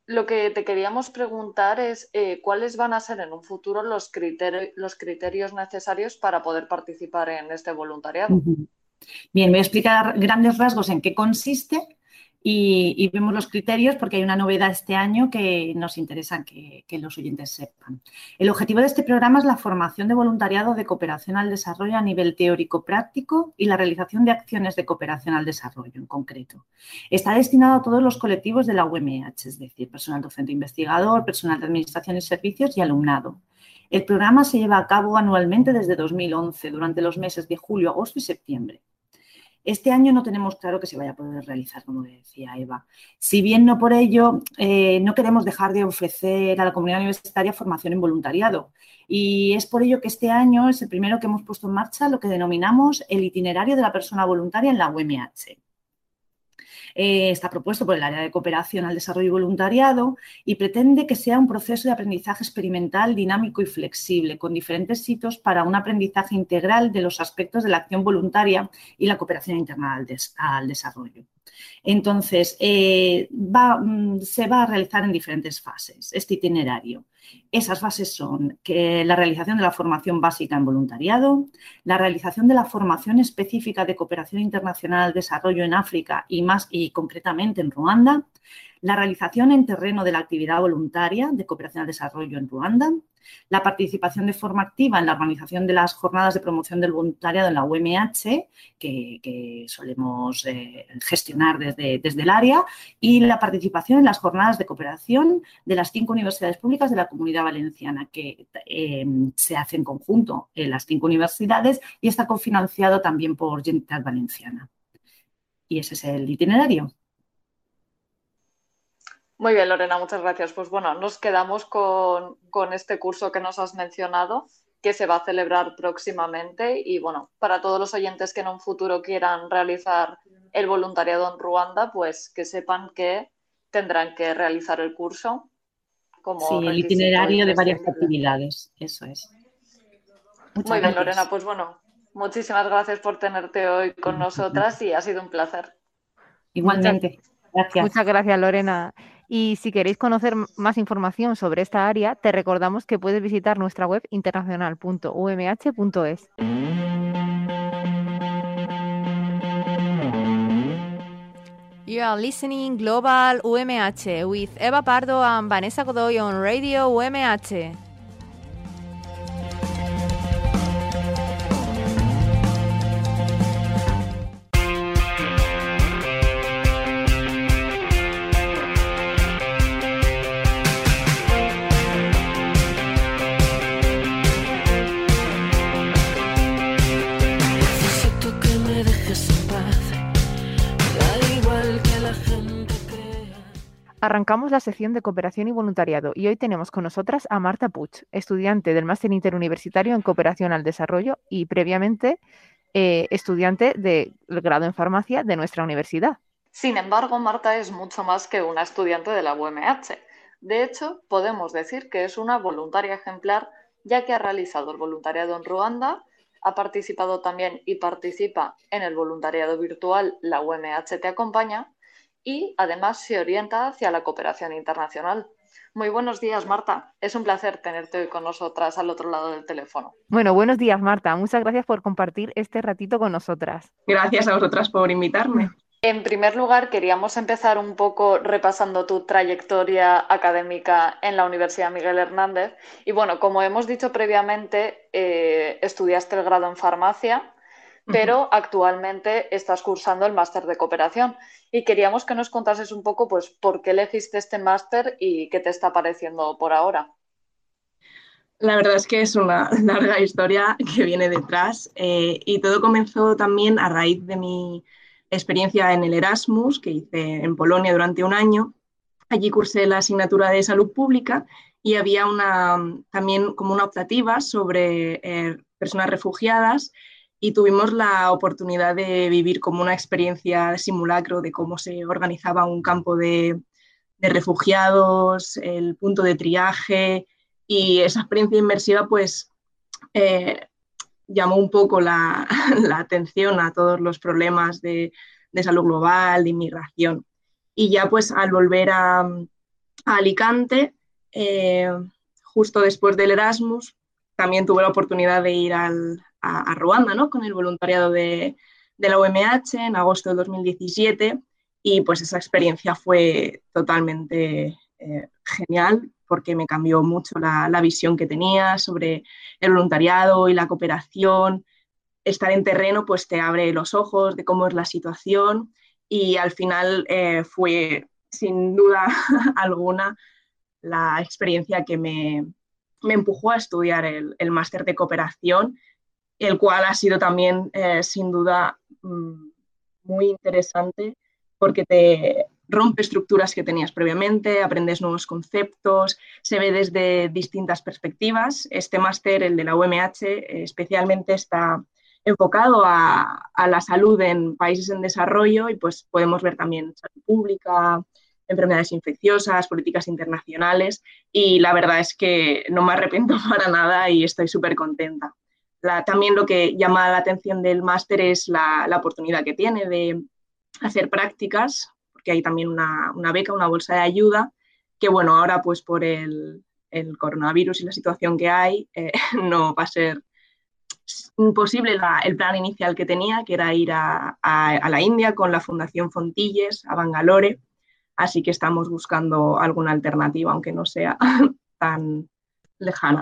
[SPEAKER 6] lo que te queríamos preguntar es cuáles van a ser en un futuro los criterios necesarios para poder participar en este voluntariado.
[SPEAKER 9] Bien, voy a explicar grandes rasgos en qué consiste y vemos los criterios porque hay una novedad este año que nos interesa que los oyentes sepan. El objetivo de este programa es la formación de voluntariado de cooperación al desarrollo a nivel teórico-práctico y la realización de acciones de cooperación al desarrollo en concreto. Está destinado a todos los colectivos de la UMH, es decir, personal docente investigador, personal de administración y servicios y alumnado. El programa se lleva a cabo anualmente desde 2011, durante los meses de julio, agosto y septiembre. Este año no tenemos claro que se vaya a poder realizar, como decía Eva. Si bien no por ello, no queremos dejar de ofrecer a la comunidad universitaria formación en voluntariado. Y es por ello que este año es el primero que hemos puesto en marcha lo que denominamos el itinerario de la persona voluntaria en la UMH. Está propuesto por el área de cooperación al desarrollo y voluntariado y pretende que sea un proceso de aprendizaje experimental, dinámico y flexible, con diferentes hitos para un aprendizaje integral de los aspectos de la acción voluntaria y la cooperación interna al desarrollo. Entonces, se va a realizar en diferentes fases este itinerario. Esas fases son la realización de la formación básica en voluntariado, la realización de la formación específica de cooperación internacional al desarrollo en África y concretamente en Ruanda, la realización en terreno de la actividad voluntaria de cooperación al desarrollo en Ruanda, la participación de forma activa en la organización de las jornadas de promoción del voluntariado en la UMH, que solemos gestionar desde el área, y la participación en las jornadas de cooperación de las 5 universidades públicas de la Comunidad Valenciana, que se hace en conjunto en las 5 universidades y está cofinanciado también por Generalitat Valenciana. Y ese es el itinerario.
[SPEAKER 6] Muy bien, Lorena, muchas gracias. Pues bueno, nos quedamos con este curso que nos has mencionado, que se va a celebrar próximamente y bueno, para todos los oyentes que en un futuro quieran realizar el voluntariado en Ruanda, pues que sepan que tendrán que realizar el curso como
[SPEAKER 9] el itinerario de varias actividades, eso es.
[SPEAKER 6] Muy bien, Lorena, pues bueno, muchísimas gracias por tenerte hoy con nosotras y ha sido un placer.
[SPEAKER 9] Igualmente, gracias.
[SPEAKER 4] Muchas gracias, Lorena. Y si queréis conocer más información sobre esta área, te recordamos que puedes visitar nuestra web internacional.umh.es. You are listening Global UMH with Eva Pardo and Vanessa Godoy on Radio UMH. Arrancamos la sección de cooperación y voluntariado y hoy tenemos con nosotras a Marta Puig, estudiante del Máster Interuniversitario en Cooperación al Desarrollo y previamente estudiante del grado en farmacia de nuestra universidad.
[SPEAKER 6] Sin embargo, Marta es mucho más que una estudiante de la UMH. De hecho, podemos decir que es una voluntaria ejemplar, ya que ha realizado el voluntariado en Ruanda, ha participado también y participa en el voluntariado virtual La UMH Te Acompaña, y además se orienta hacia la cooperación internacional. Muy buenos días, Marta. Es un placer tenerte hoy con nosotras al otro lado del teléfono.
[SPEAKER 4] Bueno, buenos días, Marta. Muchas gracias por compartir este ratito con nosotras.
[SPEAKER 10] Gracias a vosotras por invitarme.
[SPEAKER 6] En primer lugar, queríamos empezar un poco repasando tu trayectoria académica en la Universidad Miguel Hernández. Y bueno, como hemos dicho previamente, estudiaste el grado en farmacia, pero actualmente estás cursando el máster de cooperación y queríamos que nos contases un poco pues, por qué elegiste este máster y qué te está pareciendo por ahora.
[SPEAKER 10] La verdad es que es una larga historia que viene detrás y todo comenzó también a raíz de mi experiencia en el Erasmus que hice en Polonia durante un año. Allí cursé la asignatura de salud pública y había también como una optativa sobre personas refugiadas y tuvimos la oportunidad de vivir como una experiencia de simulacro de cómo se organizaba un campo de refugiados, el punto de triaje y esa experiencia inmersiva pues llamó un poco la atención a todos los problemas de salud global, de inmigración. Y ya pues al volver a a Alicante, justo después del Erasmus. También tuve la oportunidad de ir a Ruanda, ¿no? Con el voluntariado de la UMH en agosto de 2017 y pues esa experiencia fue totalmente genial porque me cambió mucho la visión que tenía sobre el voluntariado y la cooperación. Estar en terreno pues te abre los ojos de cómo es la situación y al final fue sin duda alguna la experiencia que me empujó a estudiar el máster de cooperación, el cual ha sido también sin duda muy interesante porque te rompe estructuras que tenías previamente, aprendes nuevos conceptos, se ve desde distintas perspectivas. Este máster, el de la UMH, especialmente está enfocado a la salud en países en desarrollo y pues podemos ver también salud pública, enfermedades infecciosas, políticas internacionales y la verdad es que no me arrepiento para nada y estoy súper contenta. También lo que llama la atención del máster es la oportunidad que tiene de hacer prácticas, porque hay también una beca, una bolsa de ayuda, que bueno, ahora pues por el coronavirus y la situación que hay, no va a ser imposible el plan inicial que tenía, que era ir a la India con la Fundación Fontilles, a Bangalore, así que estamos buscando alguna alternativa, aunque no sea tan lejana.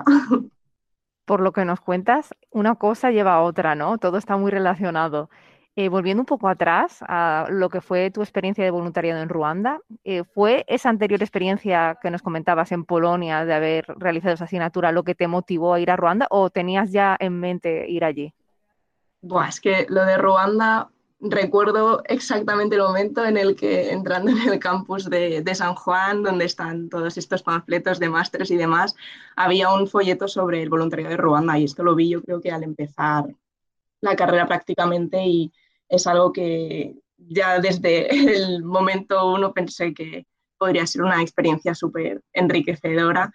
[SPEAKER 4] Por lo que nos cuentas, una cosa lleva a otra, ¿no? Todo está muy relacionado. Volviendo un poco atrás a lo que fue tu experiencia de voluntariado en Ruanda, ¿fue esa anterior experiencia que nos comentabas en Polonia de haber realizado esa asignatura lo que te motivó a ir a Ruanda o tenías ya en mente ir allí?
[SPEAKER 10] Buah, es que lo de Ruanda, recuerdo exactamente el momento en el que entrando en el campus de San Juan, donde están todos estos panfletos de másteres y demás, había un folleto sobre el voluntariado de Ruanda y esto lo vi yo creo que al empezar la carrera prácticamente y es algo que ya desde el momento uno pensé que podría ser una experiencia súper enriquecedora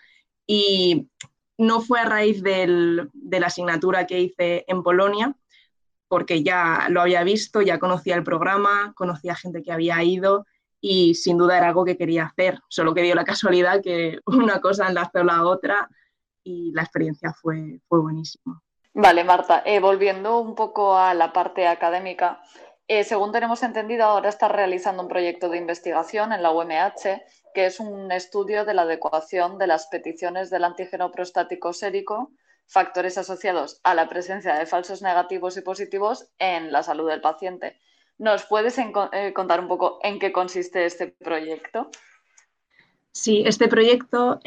[SPEAKER 10] y no fue a raíz de la asignatura que hice en Polonia, porque ya lo había visto, ya conocía el programa, conocía gente que había ido y sin duda era algo que quería hacer, solo que dio la casualidad que una cosa enlazó la otra y la experiencia fue buenísima.
[SPEAKER 6] Vale, Marta, volviendo un poco a la parte académica, según tenemos entendido, ahora estás realizando un proyecto de investigación en la UMH, que es un estudio de la adecuación de las peticiones del antígeno prostático sérico, factores asociados a la presencia de falsos negativos y positivos en la salud del paciente. ¿Nos puedes contar un poco en qué consiste este proyecto?
[SPEAKER 10] Sí, este proyecto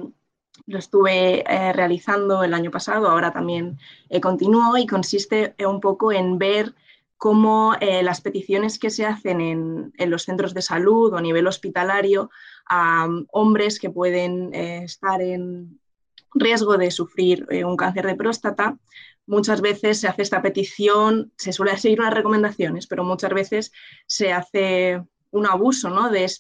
[SPEAKER 10] lo estuve realizando el año pasado, ahora también continúo y consiste un poco en ver cómo las peticiones que se hacen en los centros de salud o a nivel hospitalario a hombres que pueden estar en riesgo de sufrir un cáncer de próstata, muchas veces se hace esta petición, se suele seguir unas recomendaciones, pero muchas veces se hace un abuso, ¿no? de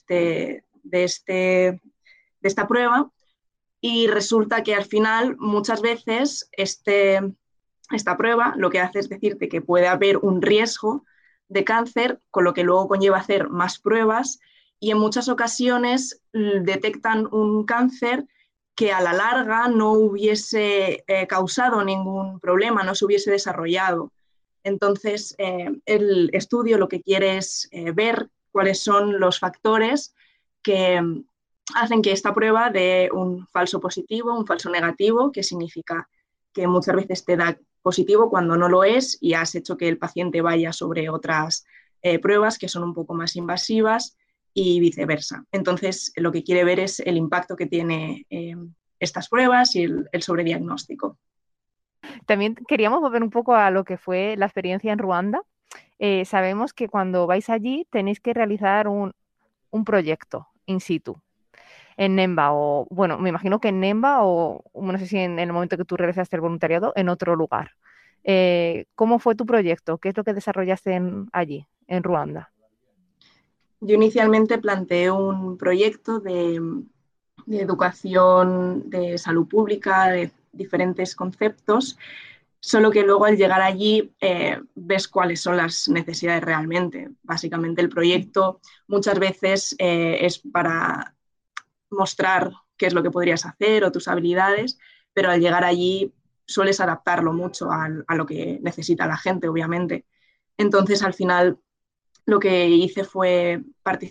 [SPEAKER 10] esta prueba y resulta que al final muchas veces esta prueba lo que hace es decirte que puede haber un riesgo de cáncer, con lo que luego conlleva hacer más pruebas y en muchas ocasiones detectan un cáncer que a la larga no hubiese causado ningún problema, no se hubiese desarrollado. Entonces, el estudio lo que quiere es ver cuáles son los factores que hacen que esta prueba dé un falso positivo, un falso negativo, que significa que muchas veces te da positivo cuando no lo es y has hecho que el paciente vaya sobre otras pruebas que son un poco más invasivas y viceversa. Entonces, lo que quiere ver es el impacto que tiene estas pruebas y el sobrediagnóstico.
[SPEAKER 4] También queríamos volver un poco a lo que fue la experiencia en Ruanda. Sabemos que cuando vais allí tenéis que realizar un proyecto in situ en Nemba o, bueno, me imagino que en Nemba o no sé si en el momento que tú realizaste el voluntariado en otro lugar. ¿Cómo fue tu proyecto? ¿Qué es lo que desarrollaste allí, en Ruanda?
[SPEAKER 10] Yo inicialmente planteé un proyecto de educación, de salud pública, de diferentes conceptos, solo que luego al llegar allí ves cuáles son las necesidades realmente. Básicamente el proyecto muchas veces es para mostrar qué es lo que podrías hacer o tus habilidades, pero al llegar allí sueles adaptarlo mucho a lo que necesita la gente, obviamente. Entonces, al final, lo que hice fue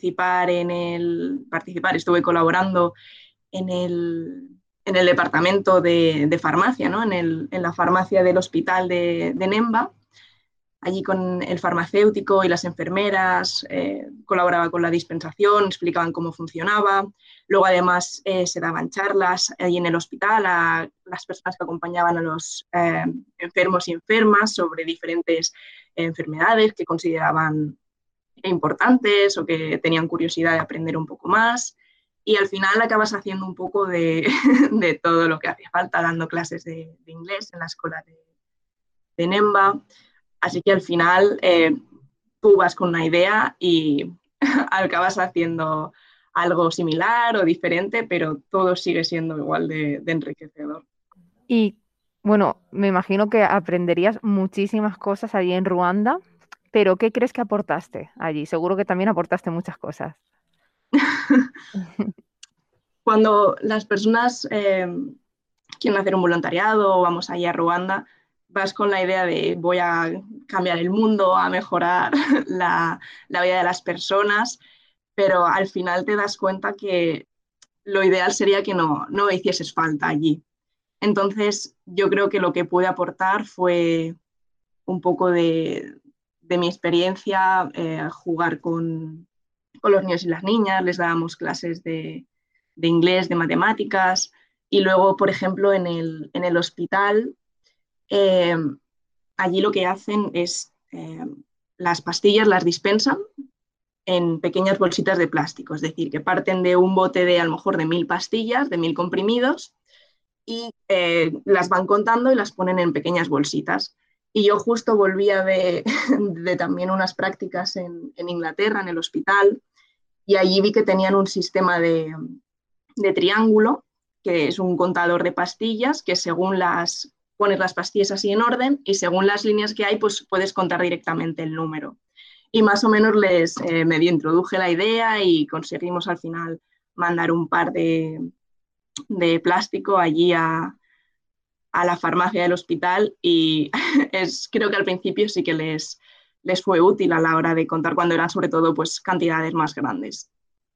[SPEAKER 10] estuve colaborando en el departamento de farmacia, ¿no? En la farmacia del hospital de Nemba. Allí con el farmacéutico y las enfermeras, colaboraba con la dispensación, explicaban cómo funcionaba. Luego, además, se daban charlas allí en el hospital a las personas que acompañaban a los enfermos y enfermas sobre diferentes enfermedades que consideraban importantes o que tenían curiosidad de aprender un poco más. Y al final acabas haciendo un poco de, de todo lo que hace falta, dando clases de inglés en la escuela de Nemba. Así que al final tú vas con una idea y acabas haciendo algo similar o diferente, pero todo sigue siendo igual de enriquecedor.
[SPEAKER 4] Y bueno, me imagino que aprenderías muchísimas cosas allí en Ruanda, pero ¿qué crees que aportaste allí? Seguro que también aportaste muchas cosas.
[SPEAKER 10] Cuando las personas quieren hacer un voluntariado o vamos allá a Ruanda, vas con la idea de voy a cambiar el mundo, a mejorar la vida de las personas, pero al final te das cuenta que lo ideal sería que no hicieses falta allí. Entonces, yo creo que lo que pude aportar fue un poco de mi experiencia, jugar con los niños y las niñas, les dábamos clases de inglés, de matemáticas, y luego, por ejemplo, en el hospital, allí lo que hacen es las pastillas las dispensan en pequeñas bolsitas de plástico, es decir, que parten de un bote de a lo mejor de 1000 pastillas, de 1000 comprimidos, y las van contando y las ponen en pequeñas bolsitas. Y yo justo volvía de también unas prácticas en Inglaterra, en el hospital, y allí vi que tenían un sistema de triángulo, que es un contador de pastillas, que según pones las pastillas así en orden y según las líneas que hay, pues puedes contar directamente el número. Y más o menos les medio introduje la idea y conseguimos al final mandar un par de plástico allí a la farmacia del hospital y creo que al principio sí que les fue útil a la hora de contar cuando eran sobre todo pues cantidades más grandes.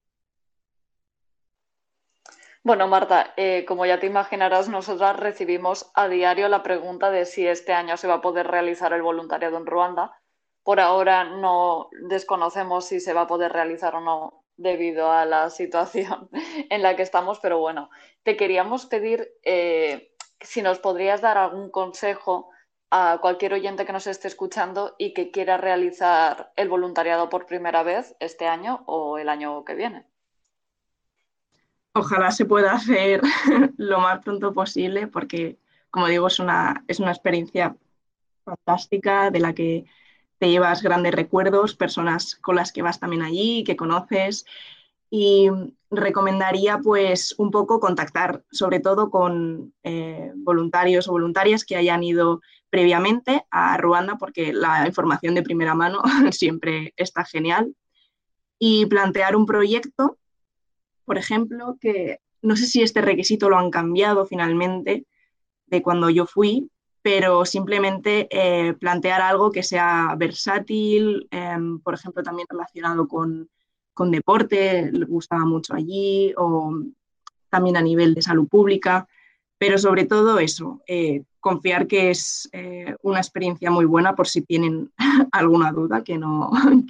[SPEAKER 6] Bueno, Marta, como ya te imaginarás, nosotras recibimos a diario la pregunta de si este año se va a poder realizar el voluntariado en Ruanda. Por ahora no desconocemos si se va a poder realizar o no debido a la situación en la que estamos, pero bueno, te queríamos pedir si nos podrías dar algún consejo a cualquier oyente que nos esté escuchando y que quiera realizar el voluntariado por primera vez este año o el año que viene.
[SPEAKER 10] Ojalá se pueda hacer lo más pronto posible porque, como digo, es una experiencia fantástica de la que te llevas grandes recuerdos, personas con las que vas también allí, que conoces, y recomendaría pues un poco contactar sobre todo con voluntarios o voluntarias que hayan ido previamente a Ruanda porque la información de primera mano siempre está genial, y plantear un proyecto. Por ejemplo, que no sé si este requisito lo han cambiado finalmente de cuando yo fui, pero simplemente plantear algo que sea versátil, por ejemplo, también relacionado con deporte, le gustaba mucho allí, o también a nivel de salud pública, pero sobre todo eso, confiar que es una experiencia muy buena por si tienen alguna duda, que no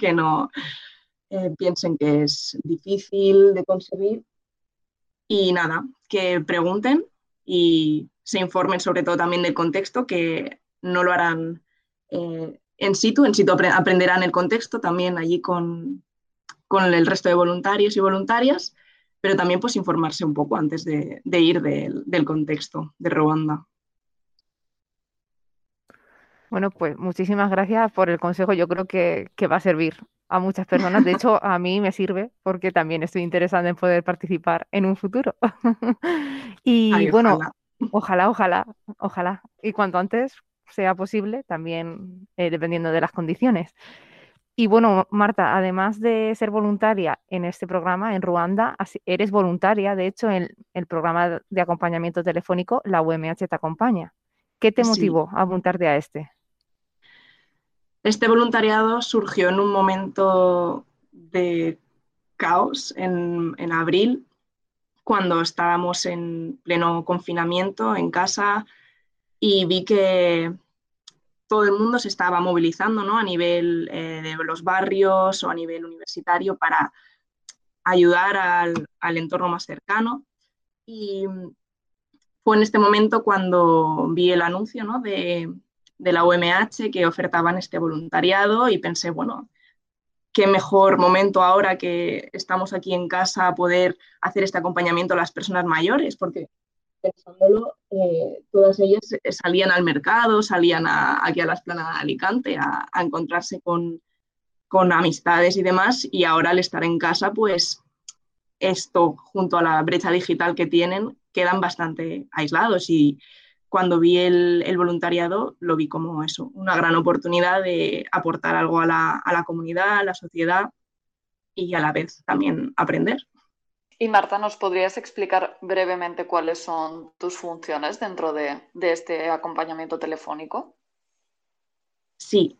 [SPEAKER 10] piensen que es difícil de conseguir. Y nada, que pregunten y se informen sobre todo también del contexto, que no lo harán en situ aprenderán el contexto también allí con el resto de voluntarios y voluntarias, pero también pues informarse un poco antes de ir del contexto de Ruanda.
[SPEAKER 4] Bueno, pues muchísimas gracias por el consejo. Yo creo que va a servir a muchas personas. De hecho, a mí me sirve porque también estoy interesada en poder participar en un futuro. Y
[SPEAKER 10] Ay,
[SPEAKER 4] bueno,
[SPEAKER 10] ojalá.
[SPEAKER 4] ojalá. Y cuanto antes sea posible, también dependiendo de las condiciones. Y bueno, Marta, además de ser voluntaria en este programa en Ruanda, eres voluntaria, de hecho, en el programa de acompañamiento telefónico, la UMH te acompaña. ¿Qué te
[SPEAKER 10] Sí,
[SPEAKER 4] motivó a apuntarte a este?
[SPEAKER 10] este voluntariado surgió en un momento de caos en abril, cuando estábamos en pleno confinamiento en casa y vi que todo el mundo se estaba movilizando, ¿no? A nivel de los barrios o a nivel universitario para ayudar al entorno más cercano. Y fue en este momento cuando vi el anuncio, ¿no? de la UMH que ofertaban este voluntariado y pensé, bueno, qué mejor momento ahora que estamos aquí en casa poder hacer este acompañamiento a las personas mayores, porque pensándolo, todas ellas salían al mercado, salían aquí a la Esplanada de Alicante a encontrarse con amistades y demás, y ahora al estar en casa, pues esto junto a la brecha digital que tienen, quedan bastante aislados y cuando vi el voluntariado lo vi como eso, una gran oportunidad de aportar algo a la comunidad, a la sociedad y a la vez también aprender.
[SPEAKER 6] Y Marta, ¿nos podrías explicar brevemente cuáles son tus funciones dentro de este acompañamiento telefónico?
[SPEAKER 10] Sí,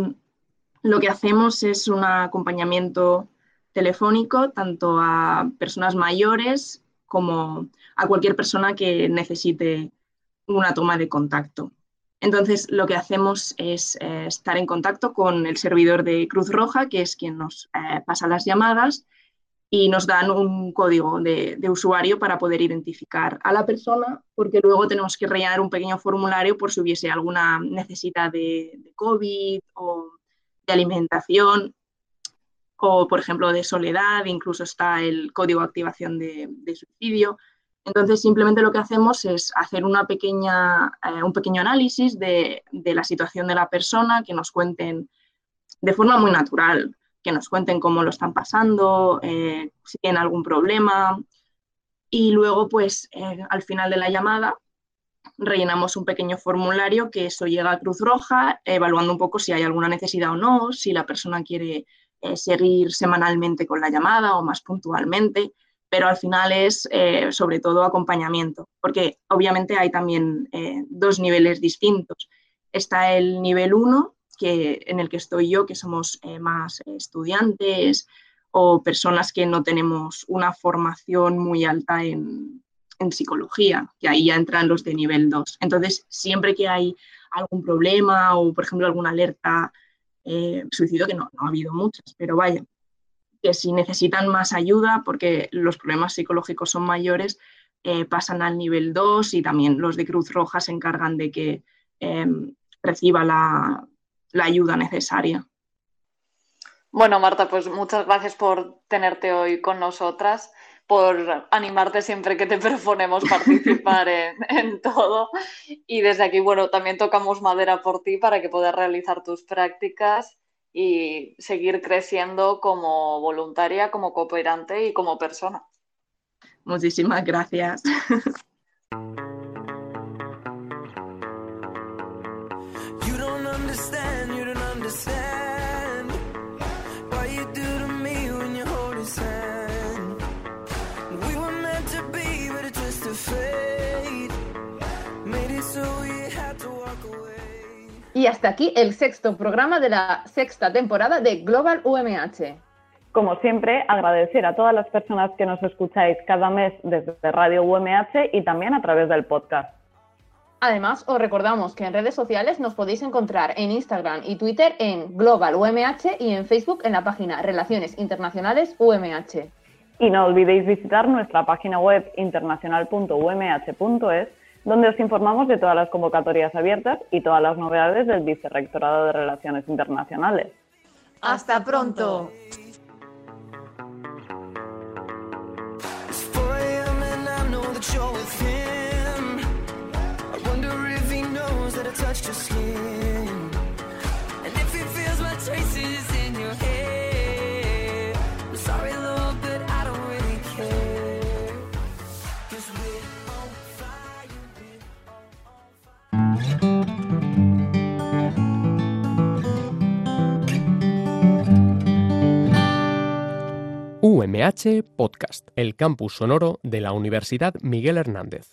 [SPEAKER 10] lo que hacemos es un acompañamiento telefónico tanto a personas mayores como a cualquier persona que necesite una toma de contacto. Entonces, lo que hacemos es estar en contacto con el servidor de Cruz Roja, que es quien nos pasa las llamadas, y nos dan un código de usuario para poder identificar a la persona, porque luego tenemos que rellenar un pequeño formulario por si hubiese alguna necesidad de COVID o de alimentación o, por ejemplo, de soledad, incluso está el código de activación de suicidio. Entonces, simplemente lo que hacemos es hacer un pequeño análisis de la situación de la persona, que nos cuenten de forma muy natural, que nos cuenten cómo lo están pasando, si tienen algún problema. Y luego, pues, al final de la llamada, rellenamos un pequeño formulario que eso llega a Cruz Roja, evaluando un poco si hay alguna necesidad o no, si la persona quiere seguir semanalmente con la llamada o más puntualmente, pero al final es sobre todo acompañamiento, porque obviamente hay también dos niveles distintos. Está el nivel 1, en el que estoy yo, que somos más estudiantes o personas que no tenemos una formación muy alta en psicología, que ahí ya entran los de nivel 2. Entonces, siempre que hay algún problema o, por ejemplo, alguna alerta suicidio, que no ha habido muchas, pero vaya, que si necesitan más ayuda porque los problemas psicológicos son mayores, pasan al nivel 2 y también los de Cruz Roja se encargan de que reciba la ayuda necesaria.
[SPEAKER 6] Bueno, Marta, pues muchas gracias por tenerte hoy con nosotras, por animarte siempre que te proponemos participar en todo. Y desde aquí, bueno, también tocamos madera por ti para que puedas realizar tus prácticas y seguir creciendo como voluntaria, como cooperante y como persona.
[SPEAKER 10] Muchísimas gracias.
[SPEAKER 2] Y hasta aquí el 6º programa de la 6ª temporada de Global UMH.
[SPEAKER 3] Como siempre, agradecer a todas las personas que nos escucháis cada mes desde Radio UMH y también a través del podcast.
[SPEAKER 2] Además, os recordamos que en redes sociales nos podéis encontrar en Instagram y Twitter en Global UMH y en Facebook en la página Relaciones Internacionales UMH.
[SPEAKER 3] Y no olvidéis visitar nuestra página web internacional.umh.es, donde os informamos de todas las convocatorias abiertas y todas las novedades del Vicerrectorado de Relaciones Internacionales.
[SPEAKER 4] ¡Hasta pronto!
[SPEAKER 1] UMH Podcast, el campus sonoro de la Universidad Miguel Hernández.